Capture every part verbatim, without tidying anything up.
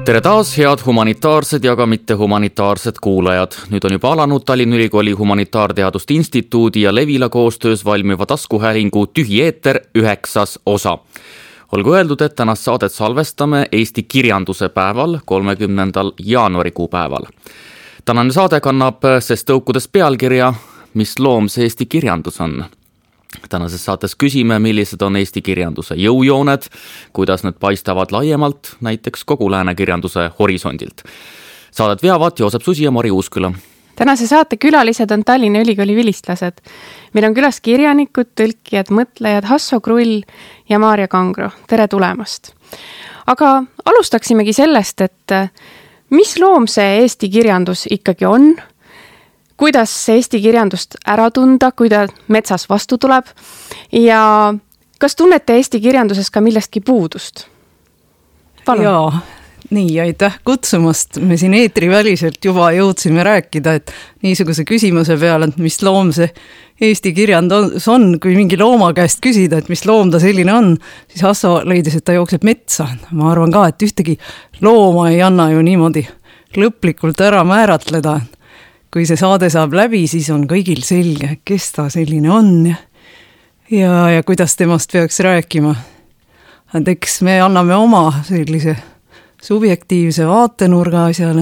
Tere taas, head humanitaarsed ja ka mitte humanitaarsed kuulajad. Nüüd on juba alanud Tallinna Ülikooli Humanitaarteaduste Instituudi ja Levila koostöös valmiva taskuhäälingu Tühi eeter üheksas osa. Olgu öeldud, et tänast saadet salvestame Eesti kirjanduse päeval, kolmekümnendal jaanuarikuu päeval. Tänane saade kannab sest tõukudes pealkirja, mis loom see Eesti kirjandus on. Tänases saates küsime, millised on Eesti kirjanduse jõujooned, kuidas need paistavad laiemalt, näiteks kogu lääne kirjanduse horisondilt. Saadet veavad Joosep Susi ja Mari Uusküla. Tänase saate külalised on Tallinna Ülikooli vilistlased. Meil on külas kirjanikud, tõlkijad, mõtlejad Hasso Krull ja Maarja Kangro. Tere tulemast! Aga alustaksimegi sellest, et mis loom see Eesti kirjandus ikkagi on? Kuidas Eesti kirjandust ära tunda, kui ta metsas vastu tuleb ja kas tunnete Eesti kirjanduses ka millestki puudust? Palun. Jaa, nii, aitäh kutsumast. Me siin eetriväliselt juba jõudsime rääkida, et niisuguse küsimuse peale, et mis loom see Eesti kirjandus on, kui mingi looma käest küsida, et mis loom ta selline on, siis Hasso leidis, et ta jookseb metsa. Ma arvan ka, et ühtegi looma ei anna ju niimoodi lõplikult ära määratleda. Kui see saade saab läbi, siis on kõigil selge, kes ta selline on ja, ja, ja kuidas temast peaks rääkima. Et eks me anname oma sellise subjektiivse vaatenurga asjale.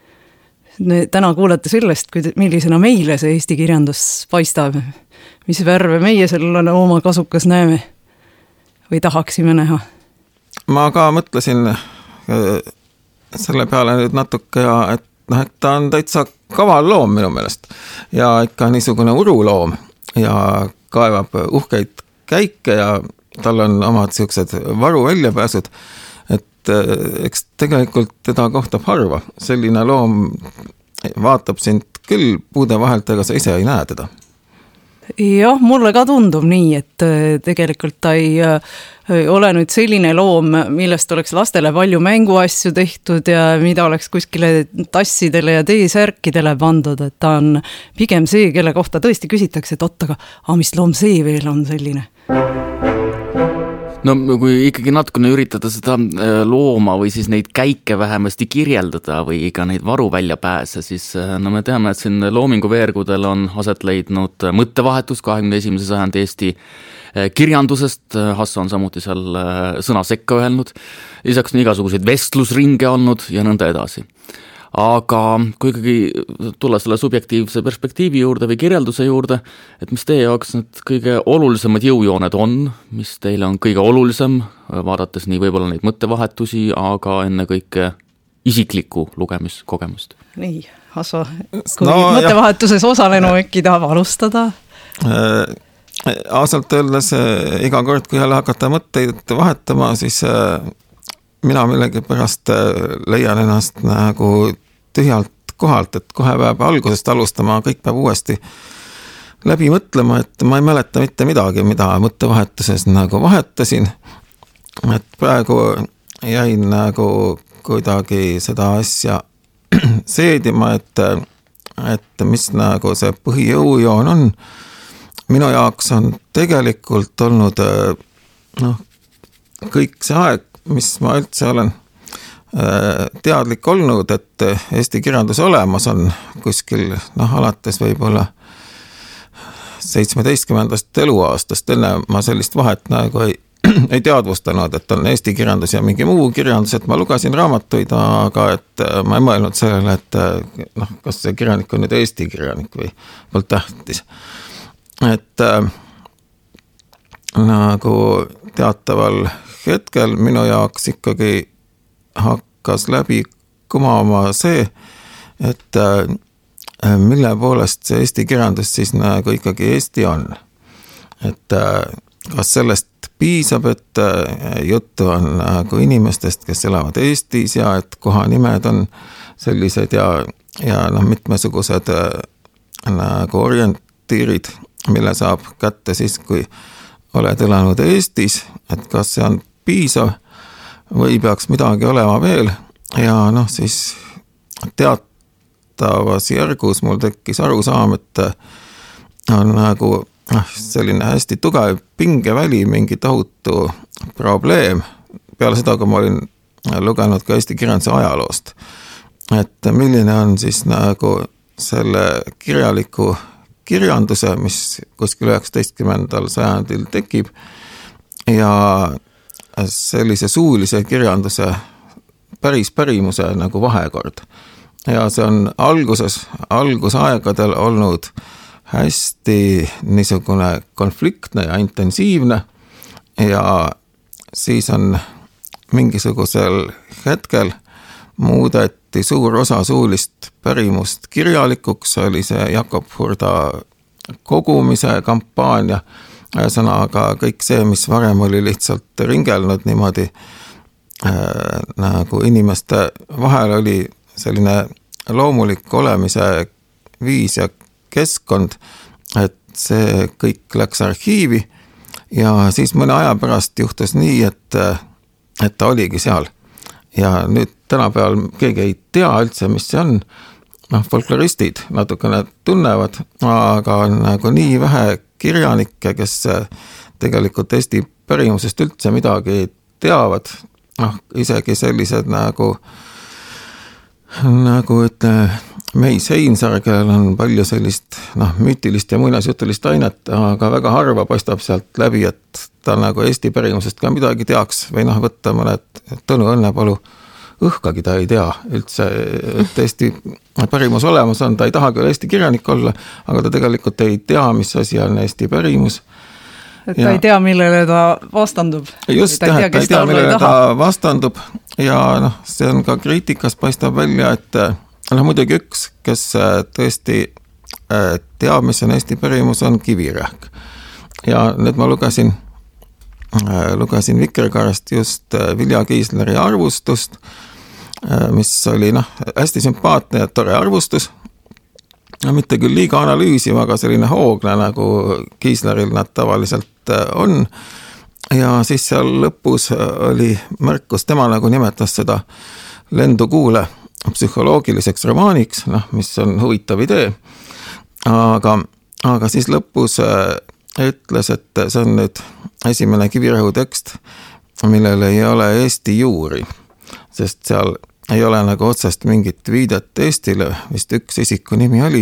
Täna kuulete sellest, millisena meile see Eesti kirjandus paistab, mis värve meie sellele oma kasukas näeme või tahaksime näha. Ma ka mõtlesin selle peale nüüd natuke ja et noh, et ta on täitsa kaval loom minu meelest ja ikka niisugune uruloom ja kaevab uhkeid käike ja tal on omad siuksed varu väljapääsud, et eks tegelikult teda kohtab harva. Selline loom vaatab sind küll puude vahelt, ega sa ise ei näe teda. Jah, mulle ka tundub nii, et tegelikult ta ei ole nüüd selline loom, millest oleks lastele palju mänguasju tehtud ja mida oleks kuskile tassidele ja teesärkidele pandud, et ta on pigem see, kelle kohta tõesti küsitakse, et ottaga, aga mis loom see veel on selline? No kui ikkagi natukene üritada seda looma või siis neid käike vähemasti kirjeldada või ka neid varu välja pääse, siis no me teame, et siin Loomingu veergudel on aset leidnud mõttevahetus kahekümne esimese sajandi Eesti kirjandusest. Hasso on samuti seal sõna sekka öelnud. Lisaks on igasuguseid vestlusringe olnud ja nõnda edasi. Aga kui ikkagi tulla selle subjektiivse perspektiivi juurde või kirjelduse juurde, et mis teie jaoks need kõige olulisemad jõujooned on, mis teile on kõige olulisem, vaadates nii võib-olla neid mõttevahetusi, aga enne kõike isiklikku lugemiskogemust? Nii, Hasso, kui no, mõttevahetuses osalenu äkki tahab alustada? Äh, ausalt öeldes iga kord, kui jälle hakata mõtteid vahetama, siis äh, mina millegi pärast leian ennast nagu tühjalt kohalt, et kohe peab algusest alustama, kõik peab uuesti läbi mõtlema, et ma ei mäleta mitte midagi, mida mõttevahetuses nagu vahetasin, et praegu jäin nagu kuidagi seda asja seedima, et, et mis nagu see põhijõujoon on. Minu jaoks on tegelikult olnud noh, kõik see aeg, mis ma üldse olen teadlik olnud, et Eesti kirjandus olemas on kuskil, noh, alates võib-olla seitsmeteistkümnendast eluaastast, enne ma sellist vahet nagu ei, ei teadvustanud, et on Eesti kirjandus ja mingi muu kirjandus, et ma lugesin raamatuid, aga et ma ei mõelnud sellele, et noh, kas see kirjanik on nüüd Eesti kirjanik või poolt tähtis. Et äh, nagu teataval hetkel minu jaoks ikkagi hakkas läbi kumama see, et äh, mille poolest see Eesti kirjandus siis nagu ikkagi Eesti on. Et äh, kas sellest piisab, et äh, juttu on nagu inimestest, kes elavad Eestis ja et kohanimed on sellised ja, ja noh, mitmesugused äh, nagu orientiirid, mille saab kätte siis, kui oled elanud Eestis, et kas see on piisav või peaks midagi olema veel ja noh, siis teatavas järgus mul tekkis arusaam, et on nagu noh, selline hästi tugev pingeväli, mingi tohutu probleem. Peale seda, kui ma olin lugenud ka Eesti kirjanduse ajaloost. Et milline on siis nagu selle kirjaliku kirjanduse, mis kuskil üheksateistkümnendal sajandil tekib ja sellise suulise kirjanduse päris pärimuse nagu vahekord. Ja see on alguses, algusaegadel olnud hästi niisugune konfliktne ja intensiivne ja siis on mingisugusel hetkel muudeti suur osa suulist pärimust kirjalikuks, oli see Jakob Hurda kogumise kampaania, sõnaga kõik see, mis varem oli lihtsalt ringelnud niimoodi äh, nagu inimeste vahel oli selline loomulik olemise viis ja keskkond, et see kõik läks arhiivi ja siis mõne aja pärast juhtus nii, et, et ta oligi seal. Ja nüüd tänapäeval keegi ei tea üldse, mis see on. Noh, folkloristid natukene tunnevad, aga on nagu nii vähe kirjanikke, kes tegelikult Eesti pärimusest üldse midagi teavad. Noh, isegi sellised nagu nagu ütle Meis Heinsaar, kellel on palju sellist noh, müütilist ja muinasjutulist ainet, aga väga harva paistab sealt läbi, et ta nagu Eesti pärimusest ka midagi teaks või noh, võtta mõned Tõnu Õnnepalu õhkagi ta ei tea üldse, et Eesti pärimus olemas on, ta ei taha küll Eesti kirjanik olla, aga ta tegelikult ei tea, mis asi on Eesti pärimus. Et ta ja, ei tea, millele ta vastandub. Just, ta ei tea, ta ei tea millele ta vastandub ja noh, see on ka kriitikas paistab välja, et noh, muidugi üks, kes tõesti teab, mis on Eesti pärimus, on Kivirähk. Ja nüüd ma lugesin, lugesin Vikerkaarast just Vilja Kiisleri arvustust, mis oli noh, hästi sümpaatne ja tore arvustus. Mitte küll liiga analüüsiv, aga selline hoogne, nagu Kiisleril nad tavaliselt on. Ja siis seal lõpus oli märkus, tema nagu nimetas seda Lendu kuule psühholoogiliseks romaaniks, noh, mis on huvitav idee. Aga, aga siis lõpus ütles, et see on nüüd esimene Kivirähu tekst, millel ei ole Eesti juuri, sest seal ei ole nagu otsest mingit viidet Eestile, vist üks isiku nimi oli.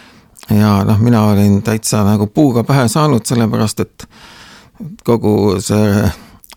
Ja noh, mina olin täitsa nagu puuga pähe saanud, sellepärast, et kogu see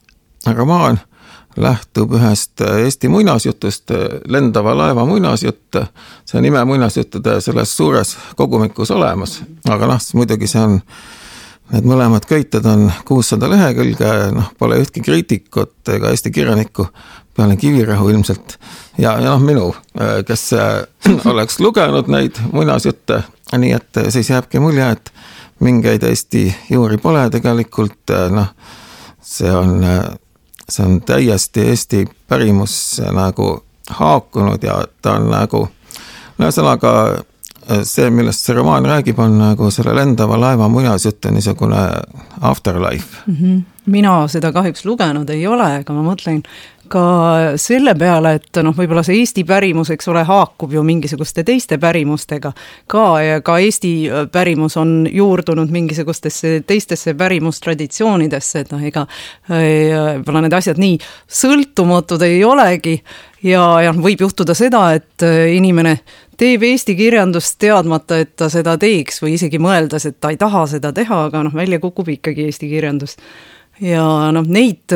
romaan lähtub ühest Eesti muinasjutust, Lendava laeva muinasjutt, see nime muinasjuttude selles suures kogumikus olemas, aga noh, muidugi see on, need mõlemad köited on kuussada lehekülge, noh, pole ühtki kriitikut ega Eesti kirjanikku peale Kivirähu ilmselt ja, ja noh, minu, kes oleks lugenud neid muinasjutte, nii et siis jääbki mulje, et mingeid Eesti juuri pole tegelikult, noh, see on see on täiesti Eesti pärimus nagu haakunud ja ta on nagu, no sõnaga see, millest see romaan räägib, on nagu selle Lendava laeva muinasjutt niisugune afterlife. Mm-hmm. Mina seda kahjuks lugenud ei ole, aga ma mõtlen ka selle peale, et noh, võib-olla see Eesti pärimus, eks ole, haakub ju mingisuguste teiste pärimustega ka ja ka Eesti pärimus on juurdunud mingisugustesse teistesse pärimustraditsioonidesse, et noh, ega võib-olla need asjad nii sõltumatud ei olegi ja, ja võib juhtuda seda, et inimene teeb Eesti kirjandust teadmata, et ta seda teeks või isegi mõeldes, et ta ei taha seda teha, aga noh, välja kukub ikkagi Eesti kirjandus. Ja noh, neid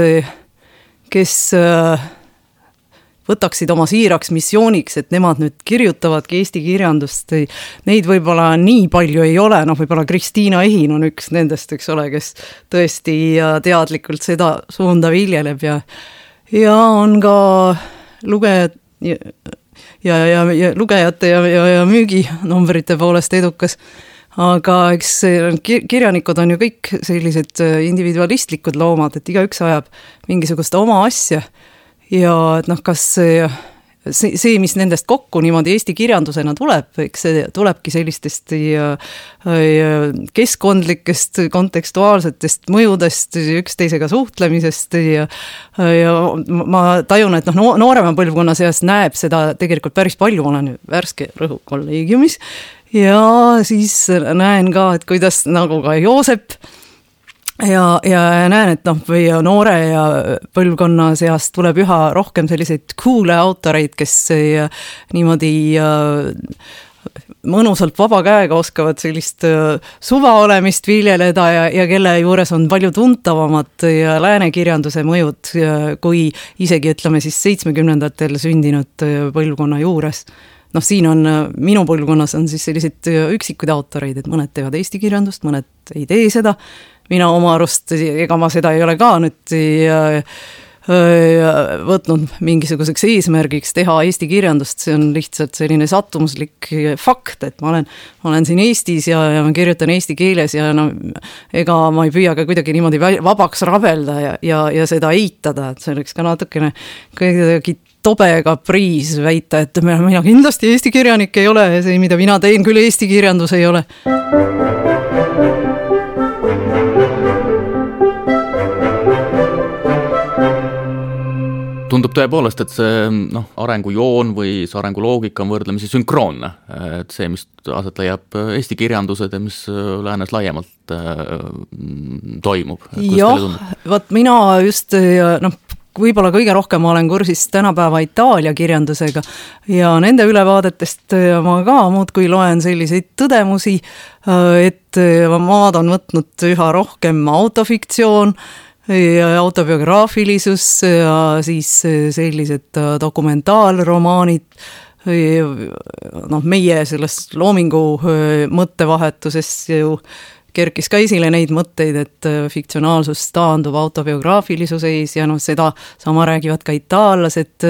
kes võtaksid oma siiraks missiooniks, et nemad nüüd kirjutavadki Eesti kirjandust, neid võib-olla nii palju ei ole, noh võib-olla Kristiina Ehin on üks nendest, eks ole, kes tõesti teadlikult seda suunda viljeleb ja, ja on ka lugejad ja, ja, ja, ja lugejate ja, ja, ja müüginumbrite poolest edukas. Aga eks kirjanikud on ju kõik sellised individualistlikud loomad, et igaüks ajab mingisugust oma asja ja et noh, kas see, see, mis nendest kokku niimoodi Eesti kirjandusena tuleb, eks see tulebki sellistest ja, ja keskkondlikest, kontekstuaalsetest mõjudest, üksteisega suhtlemisest ja, ja ma tajun, et noh, noorema põlvkonna seas näeb seda tegelikult päris palju, ma olen värske Rõhu kolleegiumis ja siis näen ka, et kuidas nagu ka Joosep ja, ja näen, et noh, või noore ja põlvkonna seast tuleb üha rohkem selliseid cool'e autoreid, kes niimoodi mõnusalt vaba käega oskavad sellist suva olemist viljeleda ja, ja kelle juures on palju tuntavamad ja lääne kirjanduse mõjud kui isegi ütleme siis seitsmekümnendatel sündinud põlvkonna juures. Noh, siin on, minu põlvkonnas on siis sellised üksikuid autoreid, et mõned teevad eesti kirjandust, mõned ei tee seda. Mina oma arust, ega ma seda ei ole ka nüüd ja, võtnud mingisuguseks eesmärgiks teha eesti kirjandust, see on lihtsalt selline sattumuslik fakt, et ma olen, ma olen siin Eestis ja, ja ma kirjutan eesti keeles ja no, ega ma ei püüa ka kuidagi niimoodi vabaks rabelda ja, ja, ja seda eitada, et see oleks ka natukene kuidagi tobe kapriis väita, et mina kindlasti eesti kirjanik ei ole ja see, mida mina teen, küll eesti kirjandus ei ole. Tundub tõepoolest, et see noh, arengujoon või see arenguloogika on võrdlemisi sünkroonne. Et see, mis aset leiab eesti kirjandused ja mis läänes laiemalt toimub. Jah, võt mina just noh, võib-olla kõige rohkem olen kursis tänapäeva Itaalia kirjandusega ja nende ülevaadetest ma ka muudkui loen selliseid tõdemusi, et maad on võtnud üha rohkem autofiktsioon, autobiograafilisus ja siis sellised dokumentaalromaanid, noh, meie selles loomingu mõttevahetuses ju kerkis ka esile neid mõtteid, et fiktsionaalsus taandub autobiograafilisuse ees ja noh, seda sama räägivad ka itaallased.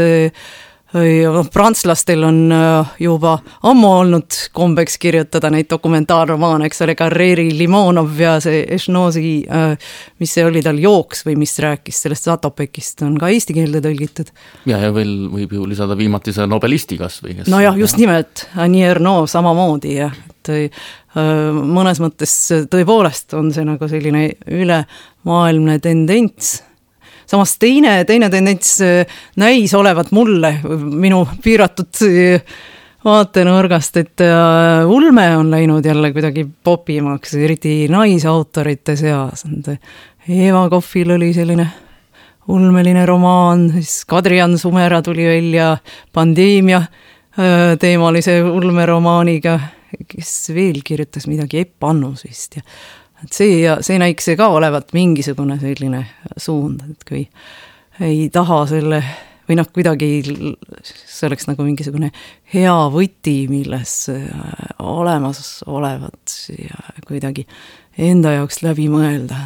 Prantslastel on juba ammu olnud kombeks kirjutada neid dokumentaalromaane, eks ole, Carreri Limonov ja see Echnozi, mis see oli tal jooks või mis rääkis sellest Zatopekist, on ka eesti keelde tõlgitud. Ja, ja veel võib ju lisada viimati see nobelisti kas või. No jah, just nimelt, Annie Ernaux samamoodi ja et mõnes mõttes tõepoolest on see nagu selline ülemaailmne tendents. Samas teine, teine tendents näis olevat mulle, minu piiratud vaatenurgast, et ulme on läinud jälle kuidagi popimaks, eriti naisautorite seas. Eva Kohvil oli selline ulmeline romaan, siis Kadrian Sumera tuli välja pandeemia teemalise ulmeromaaniga, kes veel kirjutas midagi, Epp Annus vist ja et see, see näiks see ka olevat mingisugune selline suund, et kui ei taha selle, või noh, kuidagi see oleks nagu mingisugune hea võti, milles olemas olevat ja kuidagi enda jaoks läbi mõelda.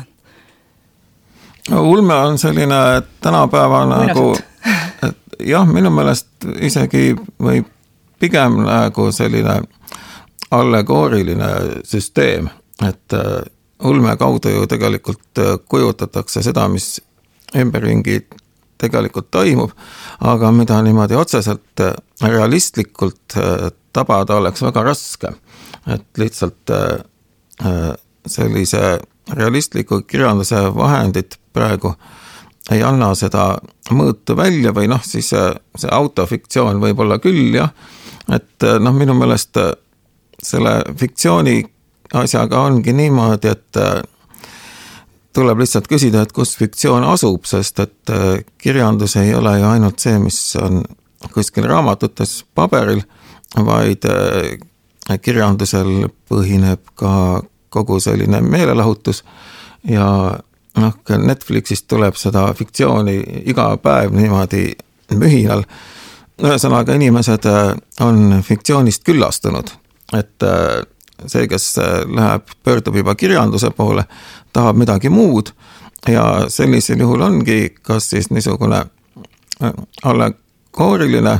No, ulme on selline tänapäeva nagu, et jah, minu meelest isegi või pigem nagu selline allegooriline süsteem, et ulme kaudu ju tegelikult kujutatakse seda, mis ümberringi tegelikult toimub, aga mida niimoodi otseselt realistlikult tabada oleks väga raske. Et lihtsalt sellise realistliku kirjanduse vahendid praegu ei anna seda mõõtu välja või noh, siis see autofiktsioon võib olla küll, jah. Et noh, minu meelest selle fiktsiooni asjaga ongi niimoodi, et tuleb lihtsalt küsida, et kus fiktsioon asub, sest et kirjandus ei ole ju ainult see, mis on kuskil raamatutes paberil, vaid kirjandusel põhineb ka kogu selline meelelahutus ja noh, Netflixist tuleb seda fiktsiooni iga päev niimoodi mühinal. Ühesõnaga inimesed on fiktsioonist küllastunud, et see, kes läheb, pöördub juba kirjanduse poole, tahab midagi muud ja sellisel juhul ongi kas siis niisugune allegooriline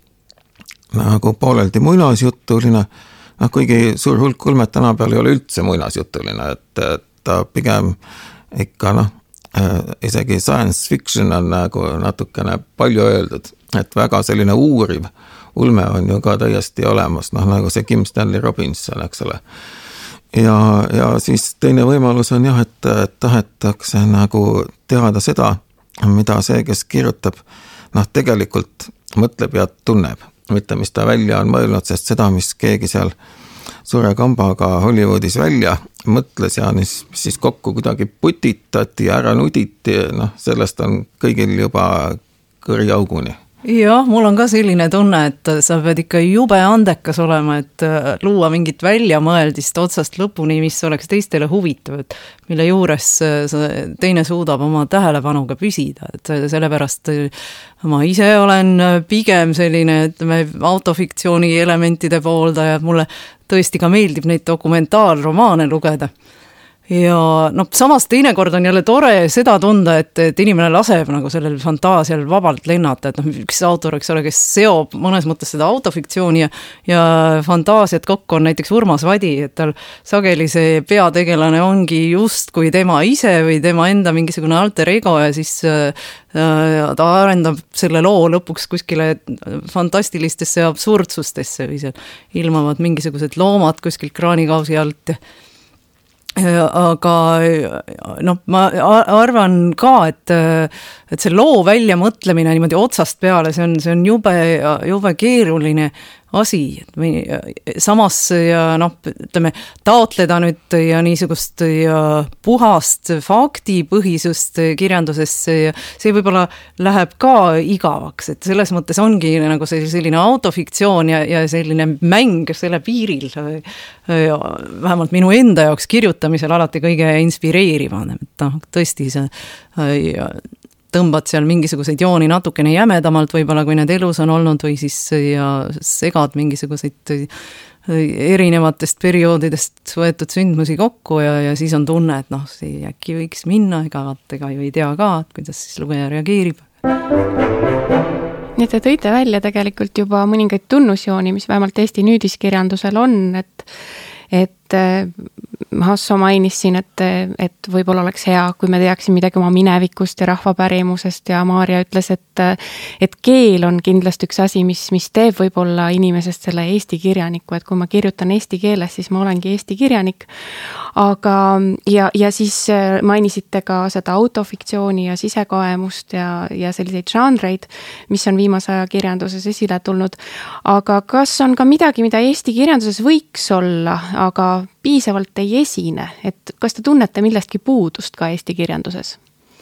nagu pooleldi muinasjutuline, noh, kuigi suur hulk ulmet tänapäeval ei ole üldse muinasjutuline, et ta pigem ikka noh, isegi science fiction on nagu natukene palju öeldud, et väga selline uuriv ulme on ju ka täiesti olemas, noh nagu see Kim Stanley Robinson, eks ole. Ja, ja siis teine võimalus on jah, et tahetakse nagu teada seda, mida see, kes kirjutab, noh tegelikult mõtleb ja tunneb, mitte mis ta välja on mõelnud, sest seda, mis keegi seal suure kambaga Hollywoodis välja mõtles ja mis siis kokku kuidagi putitati ja ära nuditi, noh, sellest on kõigil juba kõriauguni. Jah, mul on ka selline tunne, et sa pead ikka jube andekas olema, et luua mingit väljamõeldist otsast lõpuni, mis oleks teistele huvitav, et mille juures teine suudab oma tähelepanuga püsida, et sellepärast ma ise olen pigem selline, ütleme, autofiktsiooni elementide pooldaja, mulle tõesti ka meeldib neid dokumentaalromaane lugeda. Ja no samas teinekord on jälle tore seda tunda, et, et inimene laseb nagu sellel fantaasial vabalt lennata, et noh, üks autor, eks ole, kes seob mõnes mõttes seda autofiktsiooni ja, ja fantaasiat kokku on näiteks Urmas Vadi, et tal sageli see peategelane ongi just kui tema ise või tema enda mingisugune alter ego ja siis äh, ta arendab selle loo lõpuks kuskile fantastilistesse absurdsustesse või seal ilmavad mingisugused loomad kuskilt kraanikausi alt ja aga noh, ma arvan ka, et, et see loo välja mõtlemine niimoodi otsast peale, see on, see on jube, jube keeruline asi. Samas ja noh, ütleme, taotleda nüüd ja niisugust ja puhast faktipõhisust kirjandusesse ja see võib-olla läheb ka igavaks, et selles mõttes ongi nagu see selline autofiktsioon ja, ja selline mäng selle piiril ja vähemalt minu enda jaoks kirjutamisel alati kõige inspireerivam, et noh, tõesti see ja tõmbad seal mingisuguseid jooni natukene jämedamalt võib-olla, kui need elus on olnud või siis ja segad mingisuguseid erinevatest perioodidest võetud sündmusi kokku ja, ja siis on tunne, et noh, see äkki võiks minna, ega, ega ju ei tea ka, et kuidas siis lugeja reageerib. Nii et te tõite välja tegelikult juba mõningaid tunnusjooni, mis vähemalt Eesti nüüdiskirjandusel on, et et Hasso mainis siin, et, et võib-olla oleks hea, kui me teaksin midagi oma minevikust ja rahvapärimusest ja Maarja ütles, et, et keel on kindlasti üks asi, mis, mis teeb võib-olla inimesest selle Eesti kirjaniku, et kui ma kirjutan eesti keeles, siis ma olengi Eesti kirjanik. Aga ja, ja siis mainisite ka seda autofiktsiooni ja sisekaemust ja, ja selliseid žanreid, mis on viimase aja kirjanduses esile tulnud. Aga kas on ka midagi, mida Eesti kirjanduses võiks olla, aga piisavalt ei esine, et kas te tunnete millestki puudust ka Eesti kirjanduses?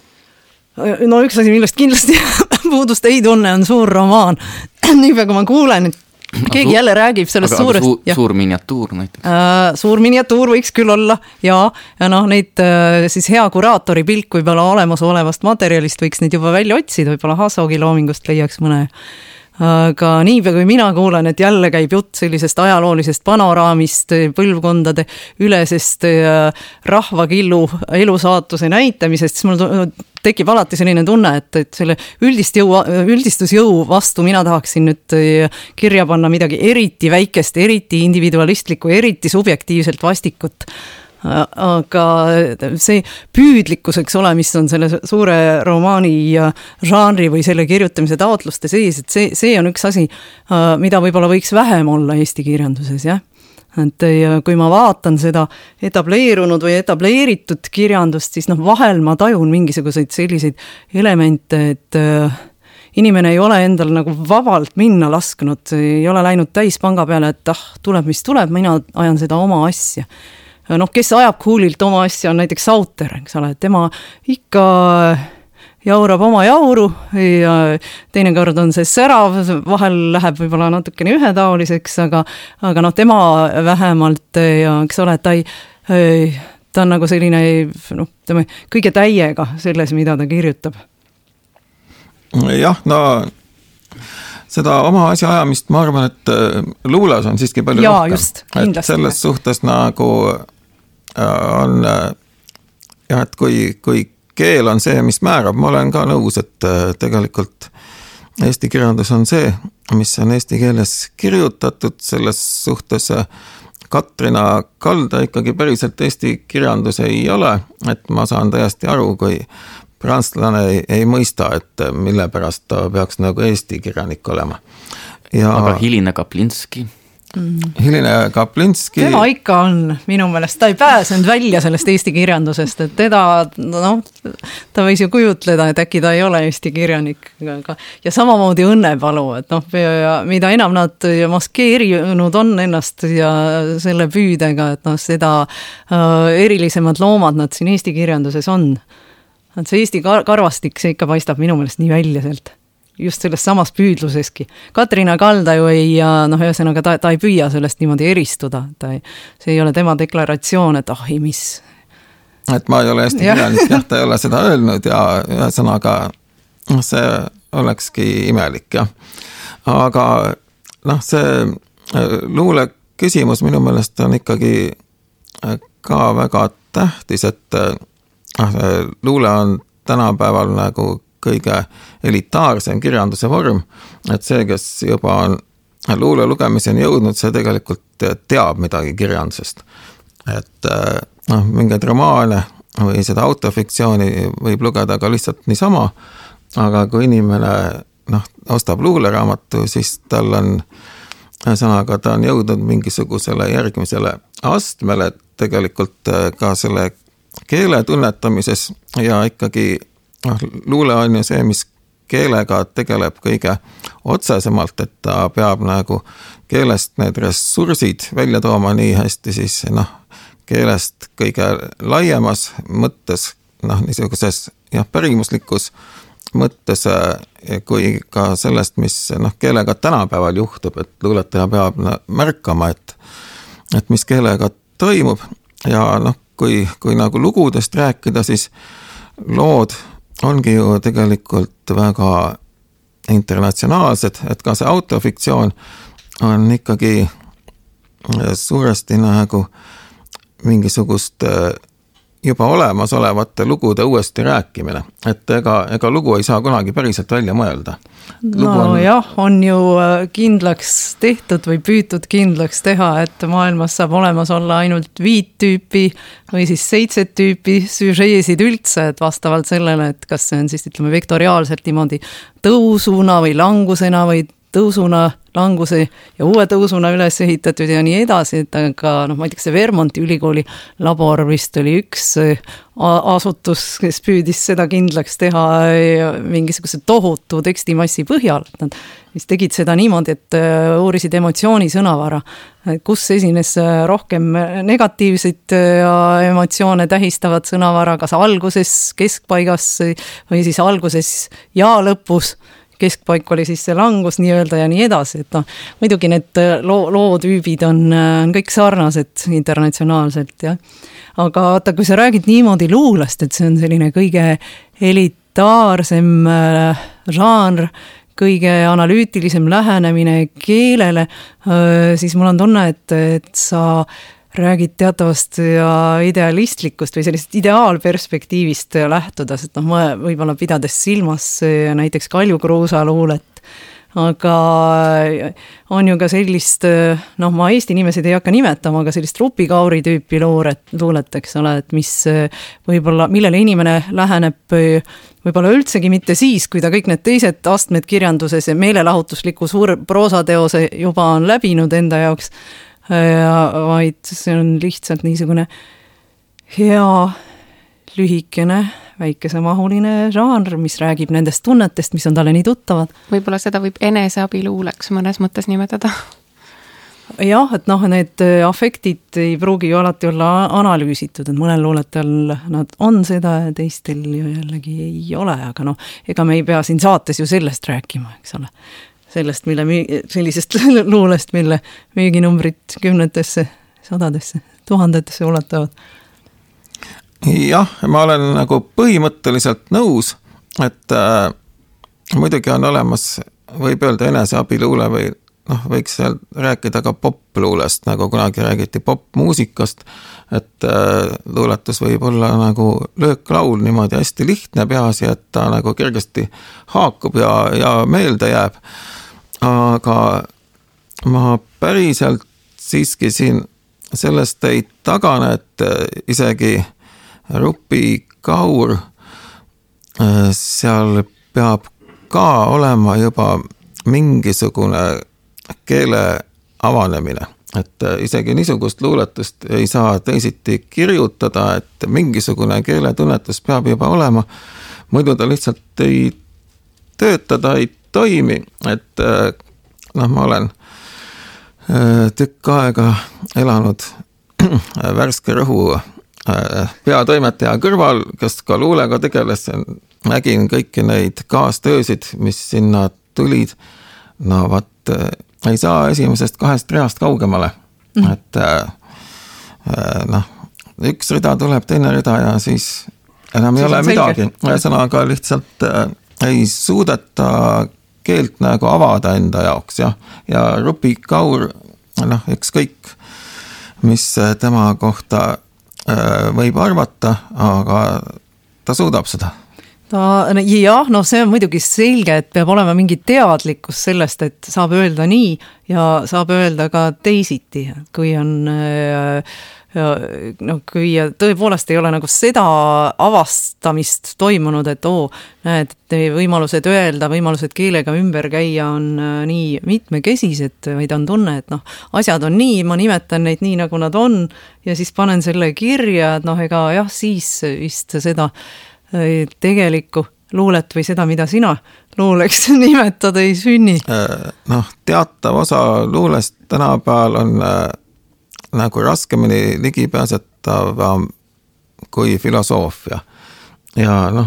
No üks asi, millest kindlasti puudust ei tunne, on suur romaan. Niipea, kui ma kuulen, et keegi no, jälle räägib sellest aga, suurest... Aga su, suur miniatuur näiteks. Äh, suur miniatuur võiks küll olla, ja, ja noh, neid äh, siis hea kuraatori pilk võib-olla olemas olevast materjalist võiks neid juba välja otsida, võib-olla Hassogi loomingust leiaks mõne. Aga niipea, kui mina kuulen, et jälle käib jutt sellisest ajaloolisest panoraamist, põlvkondade ülesest rahvakillu elusaatuse näitamisest, siis mul tekib alati selline tunne, et, et selle üldist jõu, üldistusjõu vastu mina tahaksin nüüd kirja panna midagi eriti väikest, eriti individualistlikku, eriti subjektiivselt vastikut. Aga see püüdlikkus, eks ole, mis on selle suure romaani ja žanri või selle kirjutamise taotluste sees, et see, see on üks asi, mida võib-olla võiks vähem olla Eesti kirjanduses, jah. Et kui ma vaatan seda etableerunud või etableeritud kirjandust, siis noh, vahel ma tajun mingisuguseid selliseid elemente, et inimene ei ole endal nagu vabalt minna lasknud, ei ole läinud täis panga peale, et ah, tuleb, mis tuleb, mina ajan seda oma asja. Noh, kes ajab kuulilt oma asja on näiteks Sauter, eks ole, tema ikka jaurab oma jauru ja teinekord on see särav, vahel läheb võib-olla natukene ühetaoliseks, aga, aga noh, tema vähemalt ja eks ole, et ta ei, ta on nagu selline, noh, ütleme, kõige täiega selles, mida ta kirjutab. Jah, no seda oma asja ajamist ma arvan, et luules on siiski palju Jaa, rohkem. Just, kindlasti. Et selles suhtes nagu on jah, et kui, kui keel on see, mis määrab, ma olen ka nõus, et tegelikult Eesti kirjandus on see, mis on eesti keeles kirjutatud, selles suhtes Katrina Kalda ikkagi päriselt Eesti kirjandus ei ole, et ma saan täiesti aru, kui prantslane ei, ei mõista, et mille pärast ta peaks nagu Eesti kirjanik olema. Ja, aga Hilina Kaplinski? mm. Hiline Kaplinski. Tema ikka on minu meelest, ta ei pääsenud välja sellest Eesti kirjandusest, et teda, noh, ta võis ju kujutleda, et äkki ta ei ole Eesti kirjanik. Aga, ja samamoodi Õnnepalu, et noh, mida enam nad maskeerinud on ennast ja selle püüdega, et noh, seda äh, erilisemad loomad nad siin Eesti kirjanduses on. Et see Eesti kar- karvastik, see ikka paistab minu meelest nii välja sealt. Just selles samas püüdluseski. Katrina Kalda ju ei, noh, ühesõnaga ta, ta ei püüa sellest niimoodi eristuda. Ta ei, see ei ole tema deklaratsioon, et ah, ei mis. Et ma ei ole Eesti kirjanik, jah, ta ei ole seda öelnud ja ühesõnaga see olekski imelik, jah. Aga noh, see luule küsimus minu meelest on ikkagi ka väga tähtis, et ah, luule on tänapäeval nagu kõige elitaarsem kirjanduse vorm, et see, kes juba on luule lugemiseni jõudnud, see tegelikult teab midagi kirjandusest. Et noh, mingeid romaane või seda autofiktsiooni võib lugeda ka lihtsalt niisama, aga kui inimene noh, ostab luuleraamatu, siis tal on sõnaga, ta on jõudnud mingisugusele järgmisele astmele, tegelikult ka selle keele tunnetamises ja ikkagi noh, luule on ju see, mis keelega tegeleb kõige otsesemalt, et ta peab nagu keelest need ressursid välja tooma nii hästi siis noh, keelest kõige laiemas mõttes, noh, niisuguses jah, pärimuslikus mõttes kui ka sellest, mis noh, keelega tänapäeval juhtub, et luuletaja peab märkama, et, et mis keelega toimub ja noh, kui, kui nagu lugudest rääkida, siis lood ongi ju tegelikult väga internatsionaalsed, et ka see autofiktsioon on ikkagi suuresti nagu mingisugust juba olemasolevate lugude uuesti rääkimine, et ega, ega lugu ei saa kunagi päriselt välja mõelda. No on... jah, on ju kindlaks tehtud või püütud kindlaks teha, et maailmas saab olemas olla ainult viit tüüpi või siis seitset tüüpi süžeesid üldse, et vastavalt sellele, et kas see on siis ütleme vektoriaalselt niimoodi tõusuna või langusena või tõusuna, languse ja uue tõusuna üles ehitatud ja nii edasi, et aga noh, ma ei tea, see Vermonti ülikooli labor vist oli üks asutus, kes püüdis seda kindlaks teha mingisuguse tohutu tekstimassi põhjal, et nad mis tegid seda niimoodi, et uurisid emotsiooni sõnavara, kus esines rohkem negatiivseid ja emotsioone tähistavat sõnavara, kas alguses, keskpaigas või siis alguses ja lõpus, keskpaik oli siis see langus nii-öelda ja nii edasi, et noh, muidugi need loo, lootüübid on, on kõik sarnased internatsionaalselt, jah. Aga vaata, kui sa räägid niimoodi luulest, et see on selline kõige elitaarsem äh, žanr, kõige analüütilisem lähenemine keelele, äh, siis mul on tunne, et, et sa räägid teatavast ja idealistlikust või sellist ideaalperspektiivist lähtudes, et noh, ma võib-olla pidades silmas näiteks Kalju Kruusa luulet, aga on ju ka sellist, noh, ma Eesti nimesid ei hakka nimetama, aga sellist Rupi Kauri tüüpi luuret, luulet, eks ole, et mis võib-olla, millele inimene läheneb võib-olla üldsegi mitte siis, kui ta kõik need teised astmed kirjanduses ja meelelahutusliku suur proosateose juba on läbinud enda jaoks, ja vaid see on lihtsalt niisugune hea, lühikene, väikesemahuline žanr, mis räägib nendest tunnetest, mis on talle nii tuttavad. Võib-olla seda võib eneseabiluuleks mõnes mõttes nimetada. Jah, et noh, need afektid ei pruugi ju alati olla analüüsitud, et mõnel luuletel nad on seda ja teistel ju jällegi ei ole, aga noh, ega me ei pea siin saates ju sellest rääkima, eks ole. Sellest, mille, sellisest luulest, mille müüginumbrid kümnetesse, sadadesse, tuhandetesse ulatavad. Jah, ma olen nagu põhimõtteliselt nõus, et äh, muidugi on olemas, võib öelda eneseabiluule või noh, võiks seal rääkida ka popluulest, nagu kunagi räägiti popmuusikast, et äh, luuletus võib olla nagu lööklaul niimoodi hästi lihtne peaasi, et ta nagu kergesti haakub ja, ja meelde jääb. Aga ma päriselt siiski siin sellest ei tagane, et isegi Rupi Kaur seal peab ka olema juba mingisugune keele avanemine, et isegi niisugust luuletust ei saa teisiti kirjutada, et mingisugune keeletunnetus peab juba olema, muidu ta lihtsalt ei töötada, ei toimi, et noh, ma olen tükk aega elanud Värske Rõhu peatoimetaja kõrval, kes ka luulega tegeles, nägin kõiki neid kaastöösid, mis sinna tulid, no vat ei saa esimesest kahest reast kaugemale, mm. et noh, üks rida tuleb, teine rida ja siis enam siis ei ole midagi, ühesõnaga lihtsalt ei suudeta keelt nagu avada enda jaoks, jah, ja Rupi Kaur, noh, ükskõik, mis tema kohta võib arvata, aga ta suudab seda. Ta, jah, no see on muidugi selge, et peab olema mingi teadlikkus sellest, et saab öelda nii ja saab öelda ka teisiti, kui on ja no kui tõepoolest ei ole nagu seda avastamist toimunud, et oo, näed, võimalused öelda, võimalused keelega ümber käia on nii mitmekesised, vaid on tunne, et noh, asjad on nii, ma nimetan neid nii, nagu nad on ja siis panen selle kirja, et noh, ega jah, siis vist seda tegelikku luulet või seda, mida sina luuleks nimetada ei sünni. Noh, teatav osa luulest tänapäeval on nagu raskemini ligipääsetav kui filosoofia. Ja noh,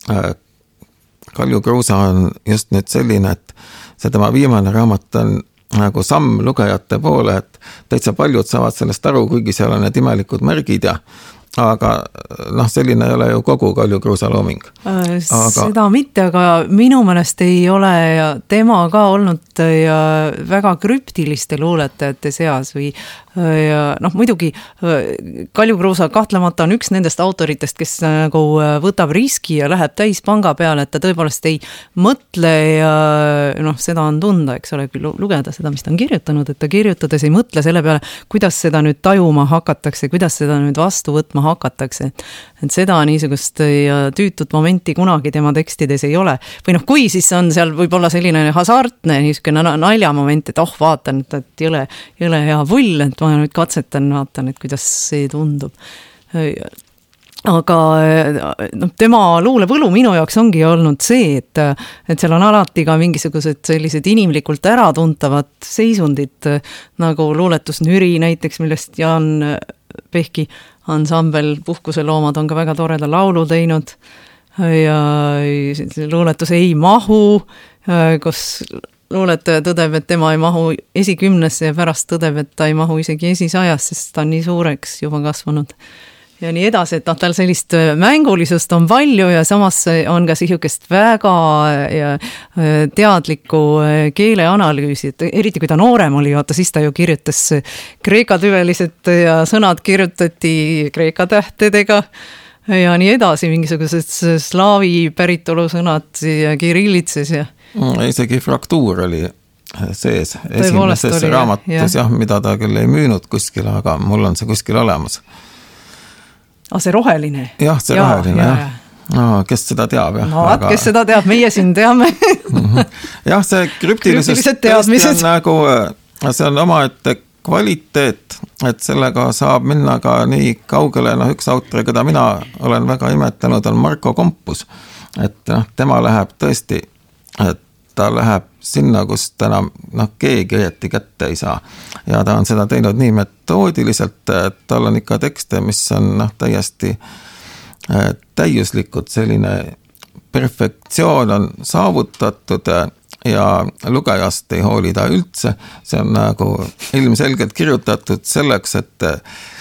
Kalju Kruusa on just nüüd selline, et see tema viimane raamat on nagu samm lugejate poole, et täitsa paljud saavad sellest aru, kuigi seal on need imelikud märgid ja aga noh, selline ei ole ju kogu Kalju Kruusa looming. Aga... Seda mitte, aga minu meelest ei ole tema ka olnud ja väga krüptiliste luuletajate seas või ja noh, muidugi Kalju Kruusa kahtlemata on üks nendest autoritest, kes nagu võtab riski ja läheb täis panga peale, et ta tõepoolest ei mõtle ja noh, seda on tunda, eks ole, kui lugeda seda, mis ta on kirjutanud, et ta kirjutades ei mõtle selle peale, kuidas seda nüüd tajuma hakatakse, kuidas seda nüüd vastu võtma hakatakse. Et seda niisugust ja tüütut momenti kunagi tema tekstides ei ole. Või noh, kui siis on seal võib-olla selline hasartne niisugune naljamoment, et oh, vaatan, et jõle, jõle hea pull, et ma nüüd katsetan, vaatan, et kuidas see tundub. Aga no, tema luulevõlu minu jaoks ongi olnud see, et, et seal on alati ka mingisugused sellised inimlikult äratuntavad seisundid, nagu luuletus Nüri näiteks, millest Jaan Pehki ansambel Puhkuseloomad on ka väga toreda laulu teinud ja luuletus Ei mahu, kus luuletaja tõdeb, et tema ei mahu esikümnesse ja pärast tõdeb, et ta ei mahu isegi esisajas, sest ta on nii suureks juba kasvanud. Ja nii edasi, et noh, tal sellist mängulisust on palju ja samas on ka sihukest väga ja teadlikku keeleanalüüsi, et eriti kui ta noorem oli, vaata, siis ta ju kirjutas kreeka tüvelised ja sõnad kirjutati kreeka tähtedega ja nii edasi, mingisugused slaavi päritolu sõnad ja kirillitses ja isegi fraktuur oli sees esimeses raamatus, jah, jah, mida ta küll ei müünud kuskil, aga mul on see kuskil olemas. Ah, see roheline? Jah, see ja, roheline, jah. Ja. No, kes seda teab, jah. No, aga... kes seda teab, meie siin teame. jah, see krüptilisus tõesti on nagu, see on oma ette kvaliteet, et sellega saab minna ka nii kaugele, noh, üks autor, keda mina olen väga imetlenud, on Marko Kompus. Et noh, tema läheb tõesti, et ta läheb sinna, kus täna noh, keegi õieti kätte ei saa. Ja ta on seda teinud nii metoodiliselt, et tal on ikka tekste, mis on noh, täiesti täiuslikud, selline perfektsioon on saavutatud ja lugejast ei hooli ta üldse. See on nagu ilmselgelt kirjutatud selleks, et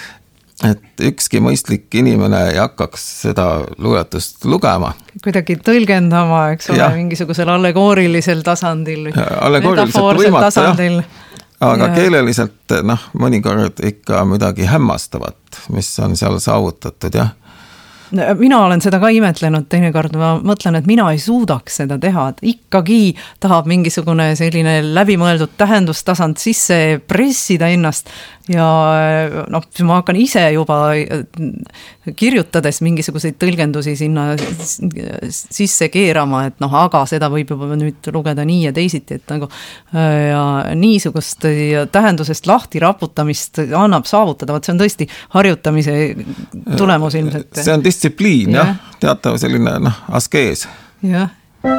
et ükski mõistlik inimene ei hakkaks seda luuletust lugema. Kuidagi tõlgendama, eks ole, mingisugusel allegoorilisel tasandil. Allegooriliselt võimata, jah. Aga ja. Keeleliselt, noh, mõnikord ikka midagi hämmastavat, mis on seal saavutatud, jah. Mina olen seda ka imetlenud teinekord, ma mõtlen, et mina ei suudaks seda teha, et ikkagi tahab mingisugune selline läbimõeldud tähendustasand sisse pressida ennast ja noh, ma hakkan ise juba kirjutades mingisuguseid tõlgendusi sinna sisse keerama, et noh, aga seda võib juba nüüd lugeda nii ja teisiti, et nagu ja niisugust tähendusest lahti raputamist annab saavutada, vaat see on tõesti harjutamise tulemus ilmselt. See on distsipliin, jah, jah. Teatav selline noh, askees. Jah.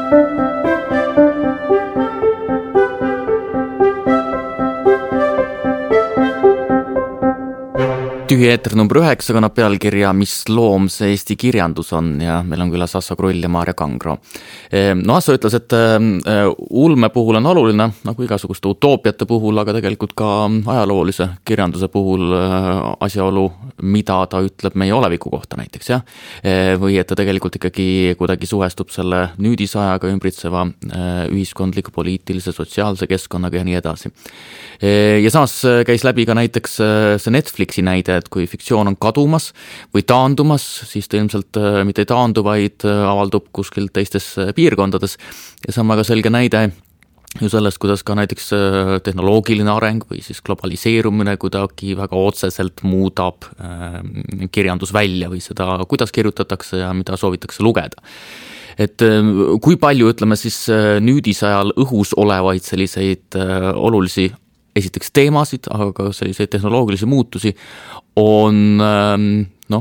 Tühi eeter number üheksa kannab pealkirja Mis loom see Eesti kirjandus on ja meil on külas Asso Krull ja Maarja Kangro. No Asso ütles, et ulme puhul on oluline, nagu igasuguste utoopiate puhul, aga tegelikult ka ajaloolise kirjanduse puhul asjaolu, mida ta ütleb meie oleviku kohta näiteks, jah? Või et ta tegelikult ikkagi kuidagi suhestub selle nüüdisajaga ümbritseva ühiskondliku, poliitilise, sotsiaalse keskkonnaga ja nii edasi. Ja samas käis läbi ka näiteks see Netflixi näide, et kui fiktsioon on kadumas või taandumas, siis ta ilmselt mitte ei taandu, vaid avaldub kuskil teistes piirkondades. Ja see on väga selge näide ju sellest, kuidas ka näiteks tehnoloogiline areng või siis globaliseerumine kuidagi väga otseselt muudab kirjandus välja või seda, kuidas kirjutatakse ja mida soovitakse lugeda. Et kui palju, ütleme siis nüüdisajal õhus olevaid selliseid olulisi esiteks teemasid, aga ka selliseid tehnoloogilisi muutusi on noh,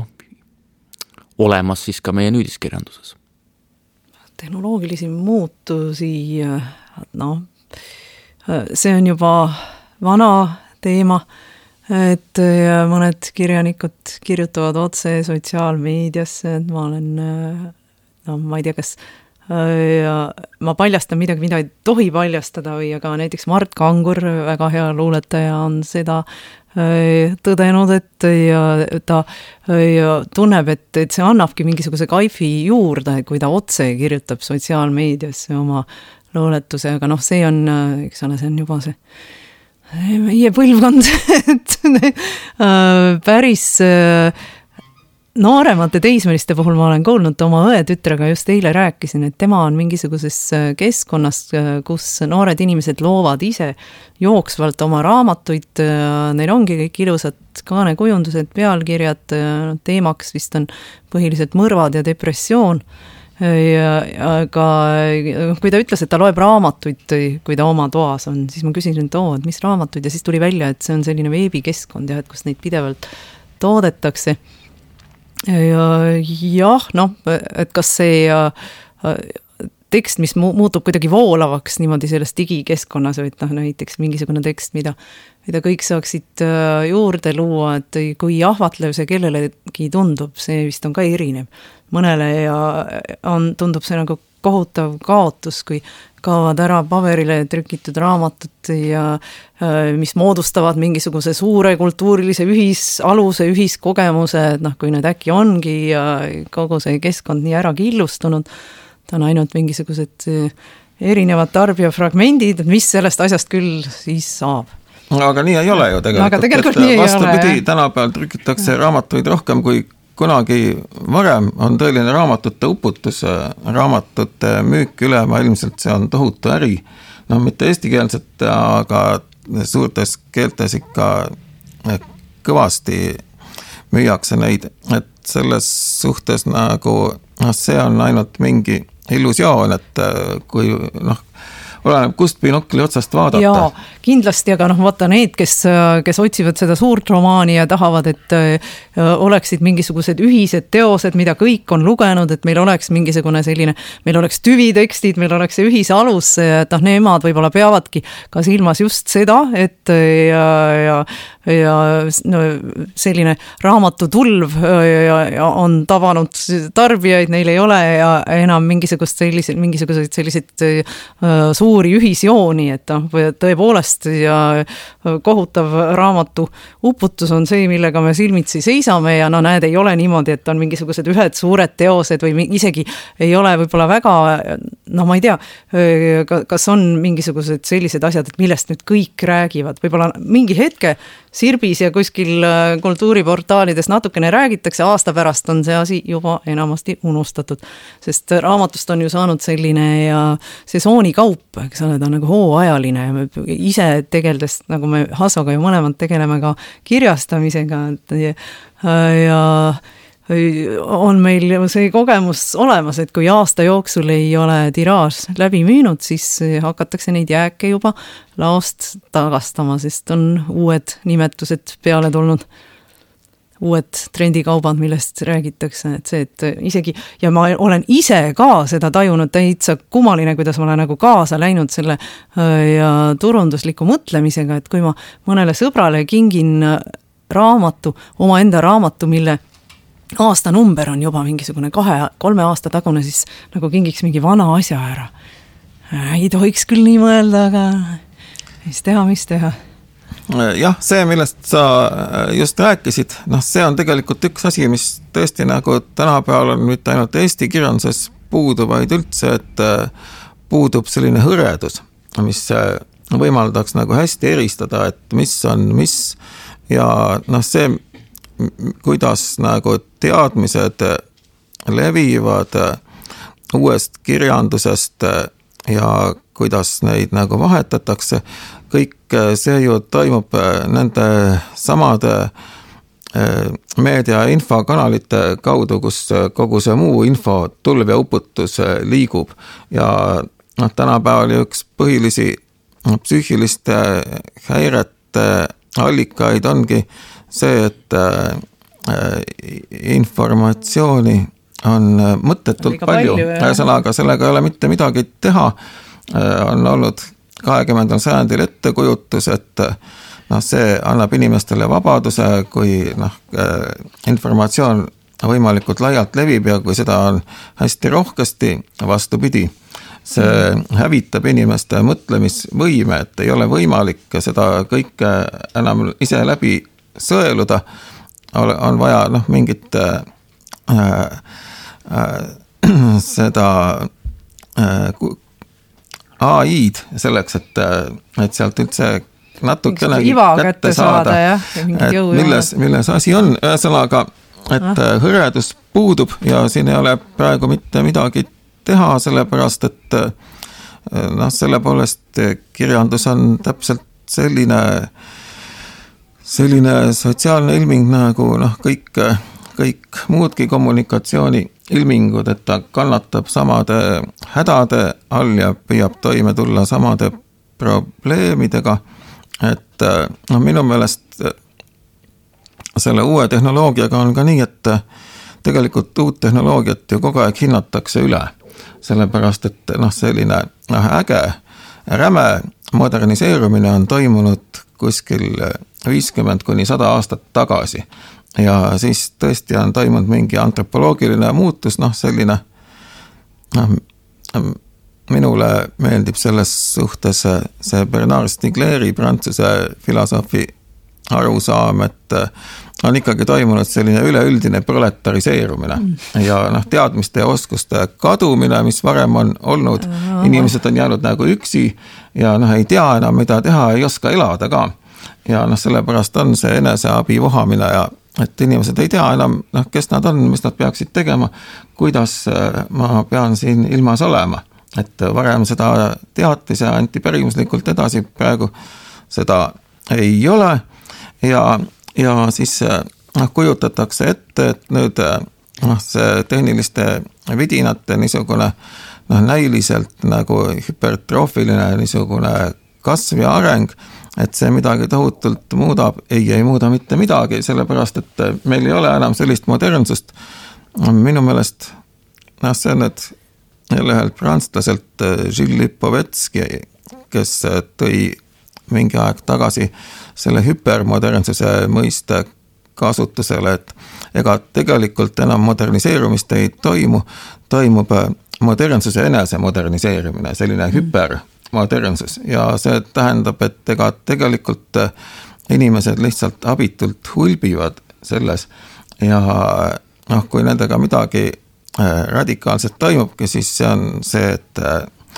olemas siis ka meie nüüdiskirjanduses. Tehnoloogilisi muutusi, noh, see on juba vana teema, et mõned kirjanikud kirjutavad otse sotsiaalmeediasse, et ma olen, no ma ei tea, kas ja ma paljastan midagi, mida ei tohi paljastada või aga näiteks Mart Kangur, väga hea luuletaja, on seda tõdenud, et ja ta ja tunneb, et, et see annabki mingisuguse kaifi juurde, kui ta otse kirjutab sotsiaalmeediasse oma luuletuse, aga noh, see on, eks ole, see on juba see meie põlvkond, et päris nooremate teismeliste puhul ma olen kuulnud oma õe tütrega, just eile rääkisin, et tema on mingisuguses keskkonnas, kus noored inimesed loovad ise jooksvalt oma raamatuid, neil ongi kõik ilusad kaanekujundused, pealkirjad, teemaks vist on põhiliselt mõrvad ja depressioon, ja aga kui ta ütles, et ta loeb raamatuid, kui ta oma toas on, siis ma küsisin, et oo, et mis raamatuid, ja siis tuli välja, et see on selline veebikeskkond ja et kus neid pidevalt toodetakse. Ja jah, noh, et kas see tekst, mis muutub kuidagi voolavaks niimoodi selles digikeskkonnas, või et noh, näiteks mingisugune tekst, mida, mida kõik saaksid juurde luua, et kui ahvatlev see kellelegi tundub, see vist on ka erinev. Mõnele ja on, tundub see nagu kohutav kaotus, kui kaovad ära paberile trükitud raamatud ja mis moodustavad mingisuguse suure kultuurilise ühisaluse, ühiskogemuse, et noh, kui need äkki ongi ja kogu see keskkond nii ära killustunud, ta on ainult mingisugused erinevad tarbijafragmendid, et mis sellest asjast küll siis saab. Aga nii ei ole ju tegelikult. Aga tegelikult nii ei vastupidi, ole. Tänapäeval trükitakse raamatuid rohkem kui kunagi varem, on tõeline raamatute uputus, raamatute müük ülemaailmselt, see on tohutu äri. No mitte eestikeelset, aga suurtes keeltes ikka kõvasti müüakse neid, et selles suhtes nagu see on ainult mingi illusioon, et kui noh, oleneb kust binokli otsast vaadata. Jaa, kindlasti, aga noh, vaata need, kes, kes otsivad seda suurt romaani ja tahavad, et oleksid mingisugused ühised teosed, mida kõik on lugenud, et meil oleks mingisugune selline, meil oleks tüvitekstid, meil oleks see ühise alus, et noh, nemad võib-olla peavadki ka silmas just seda, et ja, ja, ja no, selline raamatutulv ja, ja on tabanud tarbijaid, neil ei ole ja enam mingisugust sellised, mingisugused sellised uh, suuri ühisjooni, et noh, tõepoolest ja kohutav raamatu uputus on see, millega me silmitsi seisame ja no näed, ei ole niimoodi, et on mingisugused ühed suured teosed või isegi ei ole võib-olla väga, no ma ei tea, kas on mingisugused sellised asjad, et millest nüüd kõik räägivad, võib-olla mingi hetke Sirbis ja kuskil kultuuriportaalides natukene räägitakse, aasta pärast on see asi juba enamasti unustatud, sest raamatust on ju saanud selline ja sesoonikaup, eks ole, ta on nagu hooajaline ja me ise tegeldes, nagu me Hassoga ju mõlemad tegeleme ka kirjastamisega ja, ja on meil see kogemus olemas, et kui aasta jooksul ei ole tiraaž läbi müünud, siis hakatakse neid jääke juba laost tagastama, sest on uued nimetused peale tulnud. Uued trendikaubad, millest räägitakse, et see, et isegi, ja ma olen ise ka seda tajunud täitsa kummaline, kuidas ma olen nagu kaasa läinud selle ja turundusliku mõtlemisega, et kui ma mõnele sõbrale kingin raamatu, oma enda raamatu, mille aasta number on juba mingisugune kahe, kolme aasta tagune, siis nagu kingiks mingi vana asja ära. Ei tohiks küll nii mõelda, aga mis teha, mis teha. Jah, see, millest sa just rääkisid, noh, see on tegelikult üks asi, mis tõesti nagu tänapäeval on mitte ainult Eesti kirjanduses puudub, vaid üldse, et puudub selline hõredus, mis võimaldaks nagu hästi eristada, et mis on mis ja noh, see, kuidas nagu teadmised levivad uuest kirjandusest ja kuidas neid nagu vahetatakse, kõik see ju toimub nende samade meedia infokanalite kaudu, kus kogu see muu info tulv ja uputus liigub ja noh, tänapäeval ju üks põhilisi psüühiliste häirete allikaid ongi see, et informatsiooni on mõttetult palju, ühesõnaga sellega ei ole mitte midagi teha, on olnud kahekümnendal sajandil ettekujutus, et noh, see annab inimestele vabaduse, kui noh, informatsioon võimalikult laialt levib ja kui seda on hästi rohkesti, vastupidi, see hävitab inimeste mõtlemisvõime, et ei ole võimalik seda kõike enam ise läbi sõeluda, on vaja noh, mingit äh, äh, seda äh, A I-d selleks, et, et sealt üldse natukenegi kätte saada, saada et milles, milles asi on, ühesõnaga, et ah. hõredus puudub ja siin ei ole praegu mitte midagi teha, sellepärast, et noh, selle poolest kirjandus on täpselt selline, selline sotsiaalne ilming nagu noh, kõik, kõik muudki kommunikatsiooni ilmingud, et ta kannatab samade hädade all ja püüab toime tulla samade probleemidega, et no minu meelest selle uue tehnoloogiaga on ka nii, et tegelikult uut tehnoloogiat ju kogu aeg hinnatakse üle, sellepärast et noh, selline noh, äge, räme moderniseerumine on toimunud kuskil viiskümmend kuni sada aastat tagasi. Ja siis tõesti on toimunud mingi antropoloogiline muutus, noh selline, noh, minule meeldib selles suhtes see Bernard Stigleri, prantsuse filosoofi arusaam, et on ikkagi toimunud selline üleüldine proletariseerumine ja noh, teadmiste ja oskuste kadumine, mis varem on olnud, inimesed on jäänud nagu üksi ja noh, ei tea enam, mida teha, ei oska elada ka. Ja noh, sellepärast on see eneseabi vohamine ja et inimesed ei tea enam, noh, kes nad on, mis nad peaksid tegema, kuidas ma pean siin ilmas olema. Et varem seda teatis ja anti pärimuslikult edasi, praegu seda ei ole ja, ja siis noh, kujutatakse ette, et nüüd noh, see tehniliste vidinate niisugune noh, näiliselt nagu hüpertroofiline niisugune kasv ja areng, et see midagi tohutult muudab, ei, ei muuda mitte midagi, sellepärast, et meil ei ole enam sellist modernsust. Minu meelest, noh, see on nüüd jälle ühelt prantslaselt Gilles Lipovetsky, kes tõi mingi aeg tagasi selle hüpermodernsuse mõiste kasutusele, et ega tegelikult enam moderniseerumist ei toimu, toimub modernsuse enese moderniseerimine, selline hüper modernsus ja see tähendab, et ega tegelikult inimesed lihtsalt abitult hulbivad selles ja noh, kui nendega midagi radikaalselt toimubki, siis see on see, et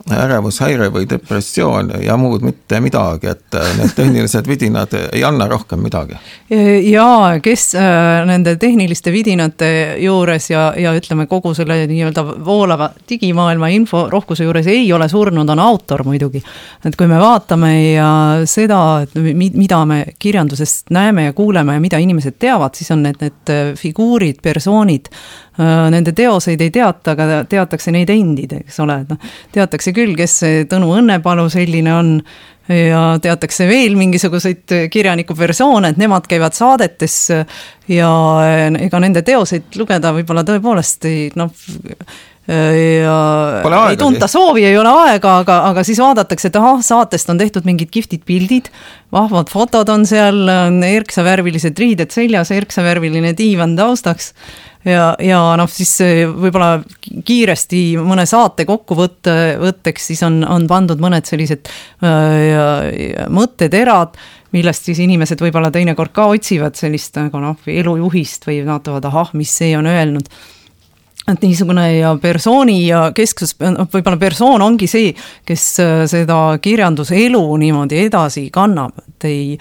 ärevushäire või depressioon ja muud mitte midagi, et need tehnilised vidinad ei anna rohkem midagi. Ja kes nende tehniliste vidinate juures ja, ja ütleme kogu selle nii-öelda voolava digimaailma info rohkuse juures ei ole surnud, on autor muidugi. Et kui me vaatame ja seda, mida me kirjandusest näeme ja kuuleme ja mida inimesed teavad, siis on need, need figuurid, persoonid, nende teoseid ei teata, aga teatakse neid endid, eks ole. No, teatakse küll, kes see Tõnu Õnnepalu selline on ja teatakse veel mingisuguseid kirjaniku persoone, et nemad käivad saadetes ja ega nende teoseid lugeda võib-olla tõepoolest ei, no, ja ei tunta soovi, ei ole aega, aga, aga siis vaadatakse, et aha, saatest on tehtud mingid kihvtid pildid, vahvad fotod on seal, erksavärvilised riided seljas, erksavärviline diivan taustaks ja, ja noh, siis võib-olla kiiresti mõne saate kokkuvõtte, võtteks siis on, on pandud mõned sellised äh, mõtteterad, millest siis inimesed võib-olla teinekord ka otsivad sellist nagu noh, elujuhist või vaatavad, ahah, mis see on öelnud. Et niisugune ja persooni ja kesksus, võib-olla persoon ongi see, kes seda kirjanduselu niimoodi edasi kannab, et ei,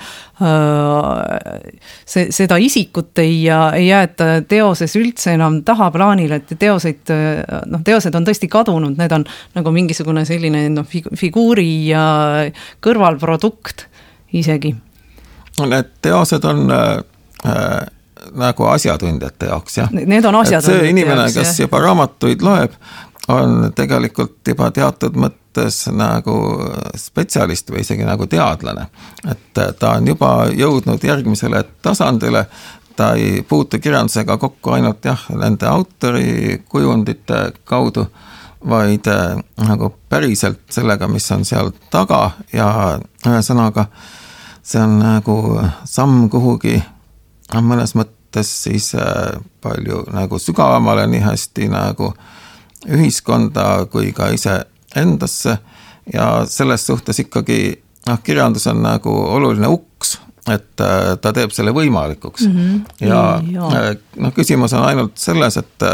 see, seda isikut ei, ei jäeta teoses üldse enam tahaplaanile, et teoseid, noh, teosed on tõesti kadunud, need on nagu mingisugune selline noh, figuuri ja kõrvalprodukt isegi. Need teosed on äh, nagu asjatundjate jaoks, jah. Need on asjatundjate see inimene, jaoks, kes jah. Juba raamatuid loeb, on tegelikult juba teatud mõttes nagu spetsialist või isegi nagu teadlane. Et ta on juba jõudnud järgmisele tasandile, ta ei puutu kirjandusega kokku ainult jah, nende autori kujundite kaudu, vaid nagu päriselt sellega, mis on seal taga ja ühesõnaga see on nagu samm kuhugi mõnes mõttes siis palju nagu sügavamale, nii hästi nagu ühiskonda kui ka ise endasse ja selles suhtes ikkagi noh, kirjandus on nagu oluline uks, et ta teeb selle võimalikuks. Mm-hmm. Ja, ja noh, küsimus on ainult selles, et,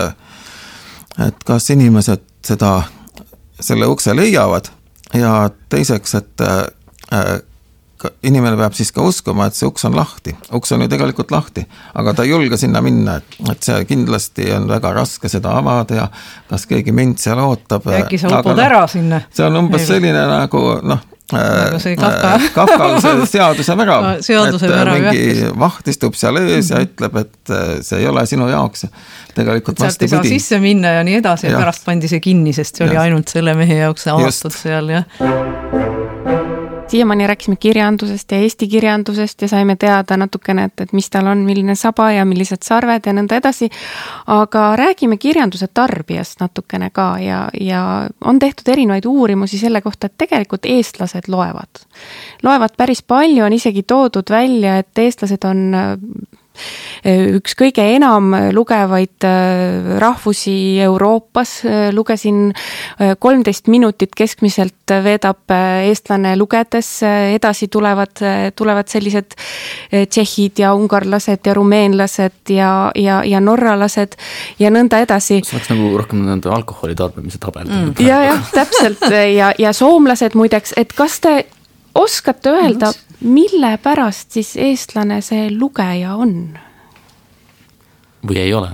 et kas inimesed seda, selle ukse leiavad ja teiseks, et inimene peab siis ka uskuma, et see uks on lahti. Uks on ju tegelikult lahti, aga ta ei julge sinna minna, et, et see kindlasti on väga raske seda avada ja kas keegi mind seal ootab. Äkki sa upud ära sinna? See on umbes Eil. selline nagu, noh, nagu see Kafka. Kafkal see seaduse värav. Seaduse et värav, mingi jah. Vaht istub seal ees ja ütleb, et see ei ole sinu jaoks. Tegelikult et sealt ei saa sisse minna ja nii edasi ja pärast pandi see kinni, sest see oli ja. ainult selle mehe jaoks avatud Just. seal, jah. Siiamaani rääkisime kirjandusest ja eesti kirjandusest ja saime teada natukene, et, et mis tal on, milline saba ja millised sarved ja nõnda edasi, aga räägime kirjanduse tarbijast natukene ka ja, ja on tehtud erinevaid uurimusi selle kohta, et tegelikult eestlased loevad. Loevad päris palju, on isegi toodud välja, et eestlased on üks kõige enam lugevaid rahvusi Euroopas, lugesin kolmteist minutit keskmiselt veedab eestlane lugedes, edasi tulevad, tulevad sellised tšehhid ja ungarlased ja rumeenlased ja, ja, ja norralased ja nõnda edasi. See oleks nagu rohkem nende alkoholi tarbimise tabel. Mm. Ja, ja, täpselt ja, ja soomlased muideks, et kas te oskate öelda, mille pärast siis eestlane see lugeja on? Või ei ole?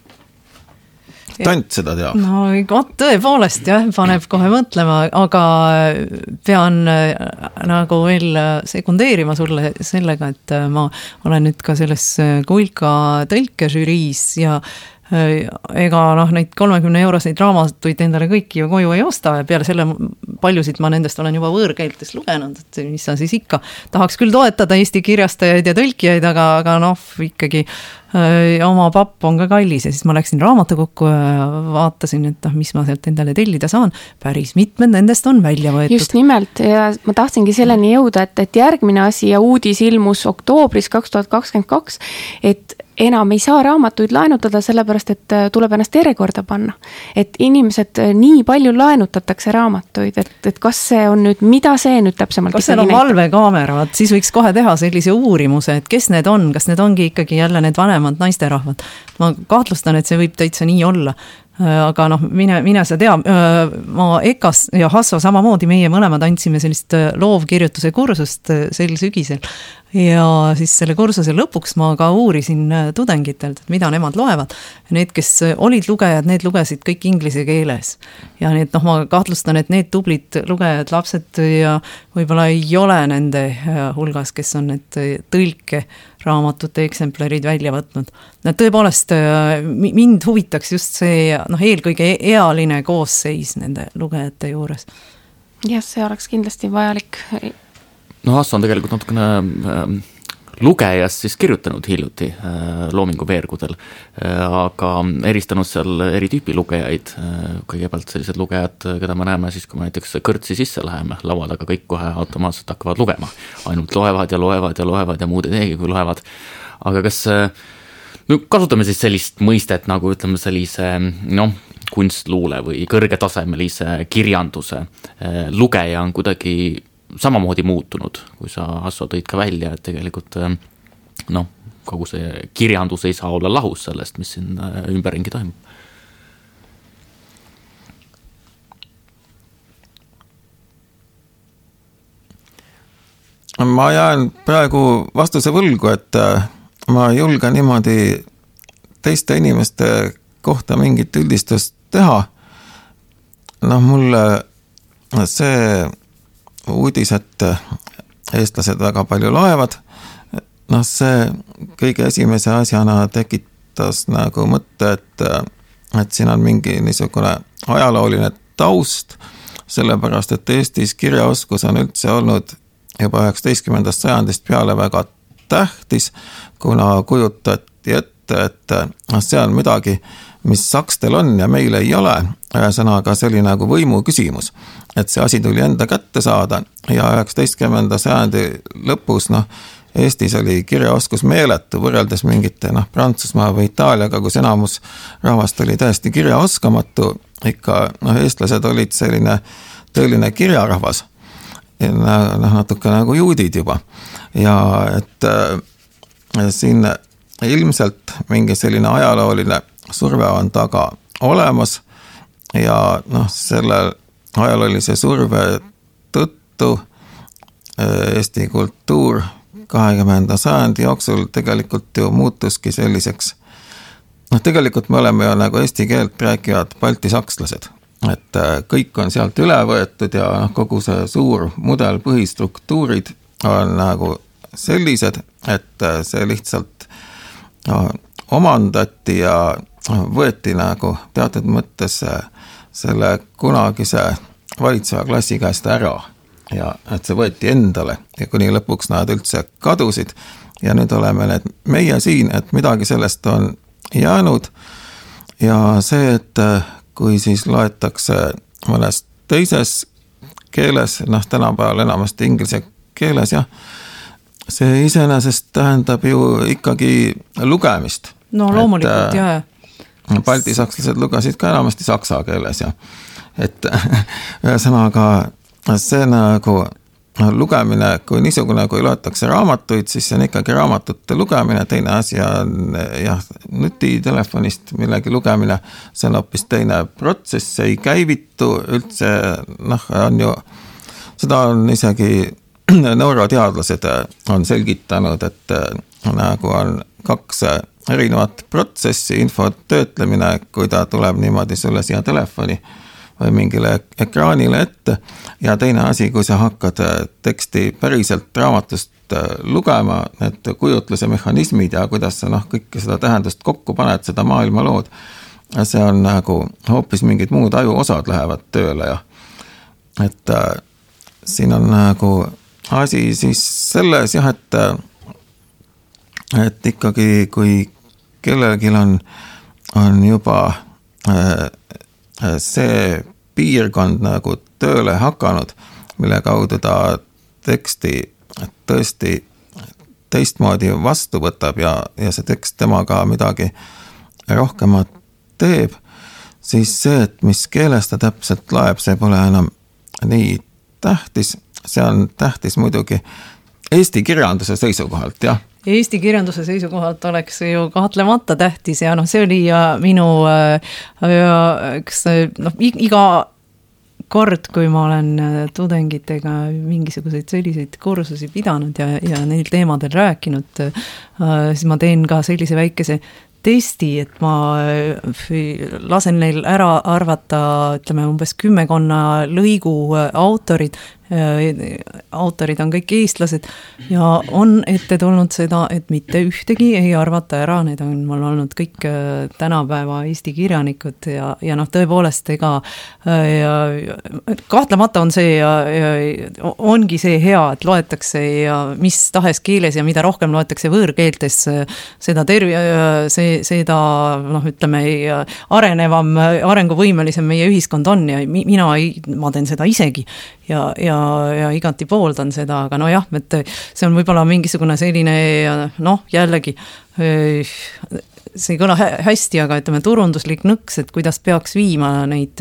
Tant seda teab. No tõepoolest jah, paneb kohe mõtlema, aga pean nagu veel sekundeerima sulle sellega, et ma olen nüüd ka selles Kulka tõlkežüriis ja ega noh, neid kolmekümne euroseid raamatuid endale kõiki ju koju ei osta ja peale selle paljusid ma nendest olen juba võõrkeeltes lugenud, et mis sa siis ikka tahaks küll toetada Eesti kirjastajaid ja tõlkijaid, aga, aga noh, ikkagi öö, oma papp on ka kallis ja siis ma läksin raamatukokku ja vaatasin, et noh, mis ma sealt endale tellida saan, päris mitmed nendest on välja võetud. Just nimelt ja ma tahtsingi selleni jõuda, et, et järgmine asi ja uudis ilmus oktoobris kaks tuhat kakskümmend kaks, et enam ei saa raamatuid laenutada, sellepärast, et tuleb ennast järjekorda panna. Et inimesed nii palju laenutatakse raamatuid, et, et kas see on nüüd, mida see nüüd täpsemalt kas seal on valvekaamera, siis võiks kohe teha sellise uurimuse, et kes need on, kas need ongi ikkagi jälle need vanemad naisterahvad. Ma kahtlustan, et see võib täitsa nii olla. aga noh, mine, mine sa tea, ma Ekas ja Hasso samamoodi, meie mõlemad andsime sellist loovkirjutuse kursust sel sügisel ja siis selle kursuse lõpuks ma ka uurisin tudengitelt, et mida nemad loevad. Need, kes olid lugejad, need lugesid kõik inglise keeles ja need, noh, ma kahtlustan, et need tublid lugejad, lapsed ja võib-olla ei ole nende hulgas, kes on need tõlke raamatute eksemplarid välja võtnud. Tõepoolest, mind huvitaks just see, noh, eelkõige ealine koosseis nende lugejate juures. Jah, see oleks kindlasti vajalik. No Hasso on tegelikult natukene äh, lugejast siis kirjutanud hiljuti äh, Loomingu veergudel, äh, aga eristanud seal eri tüüpi lugejaid, äh, kõigepealt sellised lugejad, keda me näeme siis, kui me näiteks kõrtsi sisse läheme, laua taga kõik kohe automaatselt hakkavad lugema, ainult loevad ja loevad ja loevad ja muud ei teegi, kui loevad. Aga kas, no kasutame siis sellist mõistet nagu ütleme sellise, noh, kunstluule või kõrgetasemelise kirjanduse äh, lugeja on kuidagi samamoodi muutunud, kui sa, Hasso, tõid ka välja, et tegelikult noh, kogu see kirjandus ei saa olla lahus sellest, mis siin ümberringi toimub. Ma jään praegu vastuse võlgu, et ma ei julge niimoodi teiste inimeste kohta mingit üldistust teha. Noh, mulle see uudis, et eestlased väga palju loevad, noh, see kõige esimese asjana tekitas nagu mõtte, et, et siin on mingi niisugune ajalooline taust, sellepärast, et Eestis kirjaoskus on üldse olnud juba üheksateistkümnendast sajandist peale väga tähtis, kuna kujutati ette, et noh, see on midagi, mis sakstel on ja meil ei ole, ühesõnaga see oli nagu võimu küsimus, et see asi tuli enda kätte saada ja üheksateistkümnenda sajandi lõpus, noh, Eestis oli kirjaoskus meeletu võrreldes mingite, noh, Prantsusmaa või Itaaliaga, kus enamus rahvast oli täiesti kirjaoskamatu, ikka, noh, eestlased olid selline tõeline kirjarahvas, noh, natuke nagu juudid juba ja et äh, siin ilmselt mingi selline ajalooline surve on taga olemas ja noh, selle ajaloolise surve tõttu Eesti kultuur kahekümnenda sajandi jooksul tegelikult ju muutuski selliseks, noh, tegelikult me oleme ju nagu eesti keelt rääkivad baltisakslased, et kõik on sealt üle võetud ja noh, kogu see suur mudel põhistruktuurid on nagu sellised, et see lihtsalt no, omandati ja võeti nagu teatud mõttes selle kunagise valitseva klassi käest ära ja et see võeti endale ja kuni lõpuks nad üldse kadusid ja nüüd oleme need meie siin, et midagi sellest on jäänud ja see, et kui siis loetakse mõnes teises keeles, noh, tänapäeval enamasti inglise keeles ja see iseenesest tähendab ju ikkagi lugemist. No loomulikult, jah. Baltisakslased lugesid ka enamasti saksa keeles ja et ühesõnaga see nagu lugemine, kui niisugune, kui loetakse raamatuid, siis see on ikkagi raamatute lugemine, teine asi on jah, nutitelefonist millegi lugemine, see on hoopis teine protsess, see ei käivitu üldse, noh, on ju, seda on isegi neuroteadlased on selgitanud, et nagu on kaks erinevat protsessi, info töötlemine, kui ta tuleb niimoodi sulle siia telefoni või mingile ekraanile ette ja teine asi, kui sa hakkad teksti päriselt raamatust lugema, need kujutluse mehhanismid ja kuidas sa noh, kõike seda tähendust kokku paned, seda maailma lood, see on nagu hoopis mingid muud ajuosad lähevad tööle ja et äh, siin on nagu asi siis selles jah, et et ikkagi kui kellelgi on, on juba äh, see piirkond nagu tööle hakanud, mille kaudu ta teksti tõesti teistmoodi vastu võtab ja, ja see tekst temaga midagi rohkemat teeb, siis see, et mis keeles ta täpselt loeb, see pole enam nii tähtis, see on tähtis muidugi Eesti kirjanduse seisukohalt, jah. Eesti kirjanduse seisukohalt oleks ju kahtlemata tähtis ja noh, see oli minu üks, noh, iga kord, kui ma olen tudengitega mingisuguseid selliseid kursusi pidanud ja, ja neil teemadel rääkinud, siis ma teen ka sellise väikese testi, et ma lasen neil ära arvata, ütleme, umbes kümmekonna lõigu autorid, autorid on kõik eestlased ja on ette tulnud seda, et mitte ühtegi ei arvata ära, need on mul olnud kõik tänapäeva Eesti kirjanikud ja, ja noh, tõepoolest ega ja, kahtlemata on see ja, ja ongi see hea, et loetakse ja mis tahes keeles ja mida rohkem loetakse võõrkeeltes, seda terve, see, seda noh, ütleme, arenevam, arenguvõimelisem meie ühiskond on ja mina, ma teen seda isegi ja, ja ja igati pooldan seda, aga no jah, et see on võib-olla mingisugune selline, noh, jällegi see ei kõla hästi, aga ütleme turunduslik nõks, et kuidas peaks viima neid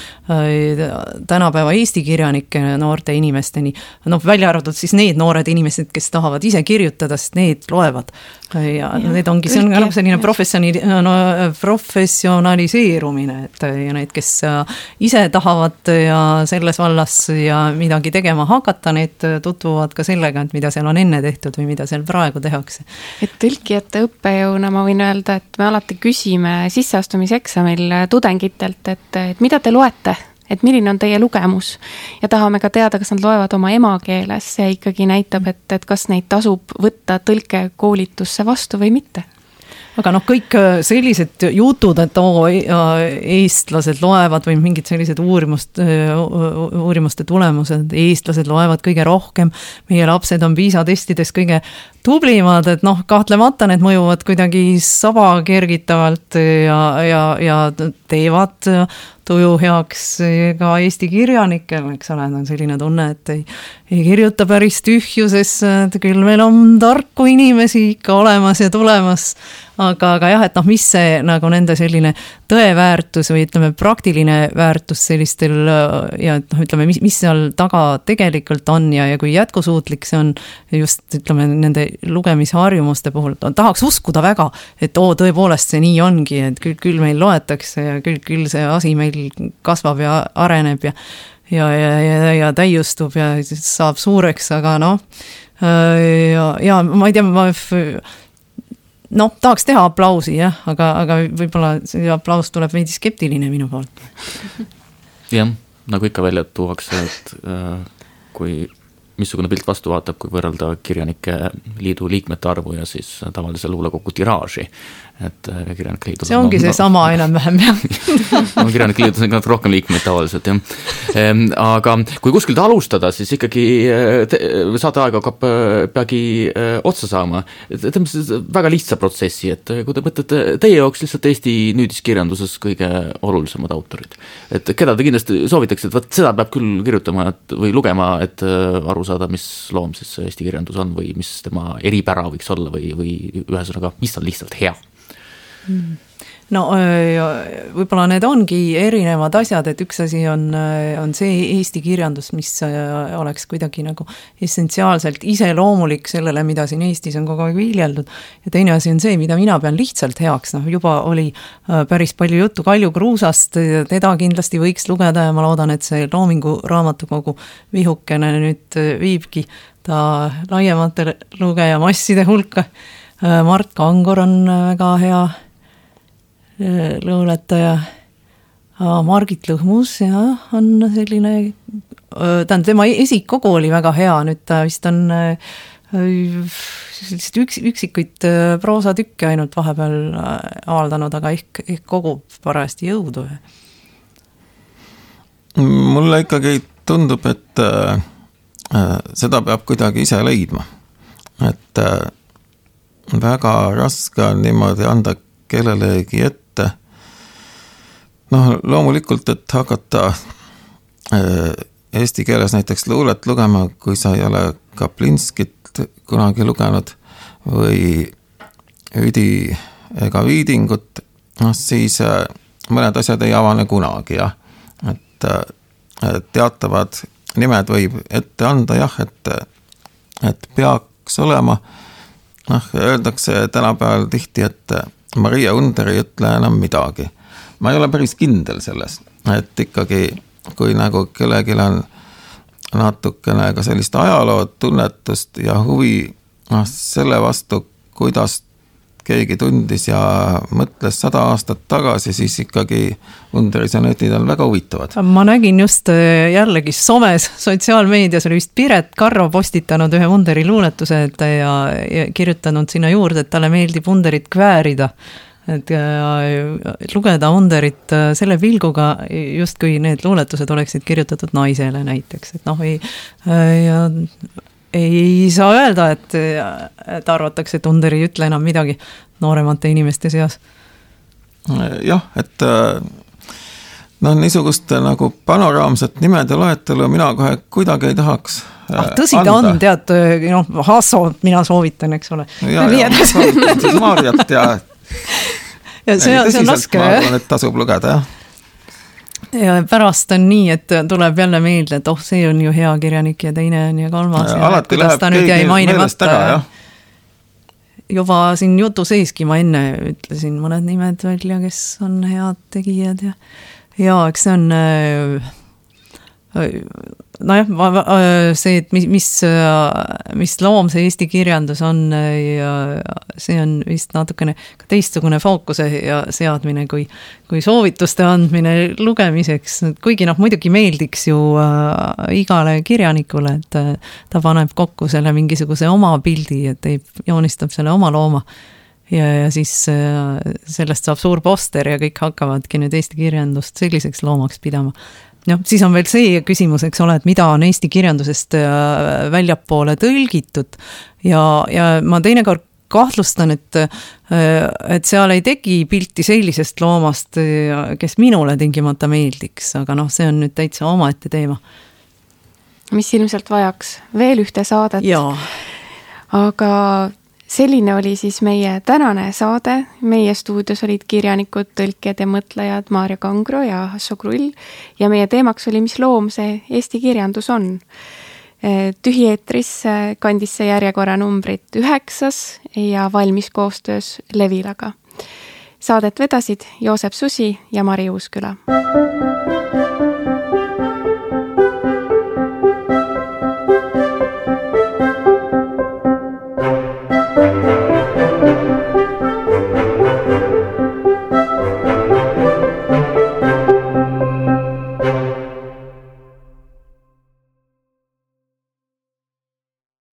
tänapäeva Eesti kirjanike noorte inimesteni, noh, välja arvatud siis need noored inimesed, kes tahavad ise kirjutada, sest need loevad ja, ja need ongi, see on selline professioni, no, professionaliseerumine, et ja need, kes ise tahavad ja selles vallas ja midagi tegema hakata, need tutvuvad ka sellega, et mida seal on enne tehtud või mida seal praegu tehakse. Et tõlkijate õppejõuna ma võin öelda, et me alati küsime sisseastumiseksamil tudengitelt, et, et mida te loete, et milline on teie lugemus ja tahame ka teada, kas nad loevad oma emakeeles, see ikkagi näitab, et, et kas neid tasub võtta tõlkekoolitusse vastu või mitte. Aga noh, kõik sellised jutud, et oo, eestlased loevad või mingid sellised uurimust, uurimuste tulemused, eestlased loevad kõige rohkem, meie lapsed on PISA testides kõige tublimad, et noh, kahtlemata need mõjuvad kuidagi saba kergitavalt ja, ja, ja teevad tuju heaks ka Eesti kirjanikel, eks ole, on selline tunne, et ei, ei kirjuta päris tühjusesse, et küll meil on tarku inimesi ikka olemas ja tulemas, aga, aga jah, et noh, mis see nagu nende selline tõeväärtus või ütleme praktiline väärtus sellistel ja noh, ütleme, mis, mis seal taga tegelikult on ja, ja kui jätkusuutlik see on just ütleme nende lugemisharjumuste puhul, tahaks uskuda väga, et oo, tõepoolest see nii ongi, et küll, küll meil loetakse ja küll, küll see asi meil kasvab ja areneb ja ja, ja, ja, ja täiustub ja saab suureks, aga noh ja, ja ma ei tea, ma noh, tahaks teha aplausi, jah, aga, aga võib-olla see aplaus tuleb veidi skeptiline minu poolt. Jah, nagu ikka välja tuuakse, et äh, kui missugune pilt vastu vaatab, kui võrrelda kirjanike liidu liikmete arvu ja siis tavalise luulekogu tiraaži. Et kirjanike liidul see ongi no, see no, sama enam-vähem, jah. no, kirjanike liidus on rohkem liikmeid tavaliselt, jah. Ehm, aga kui kuskilt alustada, siis ikkagi te, saate aega hakkab peagi otsa saama. Teeme väga lihtsa protsessi, et kui te mõtlete teie jaoks lihtsalt Eesti nüüdiskirjanduses kõige olulisemad autorid. Et keda te kindlasti soovitaks, et võt, seda peab küll kirjutama et, või lugema, et aru saada, mis loom siis Eesti kirjandus on või mis tema eripära võiks olla või, või ühesõnaga, mis on lihtsalt hea. No võib-olla need ongi erinevad asjad, et üks asi on, on see Eesti kirjandus, mis oleks kuidagi nagu essentsiaalselt iseloomulik sellele, mida siin Eestis on kogu aeg viljeldud ja teine asi on see, mida mina pean lihtsalt heaks, noh juba oli päris palju juttu Kalju Kruusast, teda kindlasti võiks lugeda ja ma loodan, et see Loomingu raamatukogu vihukene nüüd viibki ta laiemate lugejamasside hulka. Mart Kangor on väga hea lõuletaja, Margit Lõhmus ja on selline, tähendab, tema esikogu oli väga hea, nüüd ta vist on sellist üks, üksikuid proosatükke ainult vahepeal avaldanud, aga ehk, ehk kogub parajasti jõudu. Mulle ikkagi tundub, et seda peab kuidagi ise leidma, et väga raske on niimoodi anda kellelegi ette. Noh, loomulikult, et hakata eesti keeles näiteks luulet lugema, kui sa ei ole Kaplinskit kunagi lugenud või Üdi ega Viidingut, noh siis mõned asjad ei avane kunagi, jah. Et teatavad nimed võib ette anda, jah, et et peaks olema, noh, öeldakse tänapäeval tihti, et Maria Under ei ütle enam midagi. Ma ei ole päris kindel selles, et ikkagi kui nagu kellelgi on natukene ka sellist ajalood tunnetust ja huvi noh, selle vastu, kuidas keegi tundis ja mõtles sada aastat tagasi, siis ikkagi Underi sonetid on väga huvitavad. Ma nägin just jällegi somes, sotsiaalmeedias oli vist Piret Karro postitanud ühe Underi luuletuse et, ja, ja kirjutanud sinna juurde, et talle meeldib Underit kväärida. Et lugeda Underit selle pilguga, just kui need luuletused oleksid kirjutatud naisele näiteks. Et noh, ei, ja, ei saa öelda, et, et arvatakse, et Under ei ütle enam midagi nooremate inimeste seas. Jah, et no niisugust nagu panoraamset nimede loetelu mina kohe kuidagi ei tahaks ah, tõsi ta on, tead, noh, Hasso, mina soovitan, eks ole. Ja, ja, ma soovitan siis Maarjat ja ja see, see on laske, ma arvan, et tasub lugeda, jah. Ja pärast on nii, et tuleb jälle meelde, et oh, see on ju hea kirjanik ja teine on ja kolmas. Ja, alati läheb keegi meelest ära, jah. Juba siin jutu seeski ma enne ütlesin mõned nimed välja, kes on head tegijad ja, ja eks see on nojah, see, et mis, mis, mis loom see Eesti kirjandus on ja see on vist natukene teistsugune fookuse ja seadmine kui, kui soovituste andmine lugemiseks, kuigi noh, muidugi meeldiks ju igale kirjanikule, et ta paneb kokku selle mingisuguse oma pildi, et teeb, joonistab selle oma looma ja, ja siis sellest saab suur poster ja kõik hakkavadki nüüd Eesti kirjandust selliseks loomaks pidama. No, siis on veel see küsimus, eks ole, et mida on Eesti kirjandusest väljapoole tõlgitud ja, ja ma teinekord kahtlustan, et, et seal ei tegi pilti sellisest loomast, kes minule tingimata meeldiks, aga noh, see on nüüd täitsa omaette teema. Mis ilmselt vajaks veel ühte saadet. Jaa. Aga selline oli siis meie tänane saade. Meie stuudios olid kirjanikud, tõlkijad ja mõtlejad Maarja Kangro ja Hasso Krull ja meie teemaks oli, mis loom see Eesti kirjandus on. Tühieetris kandis see järjekorra numbrit üheksas ja valmis koostöös Levilaga. Saadet vedasid Joosep Susi ja Mari Uusküla.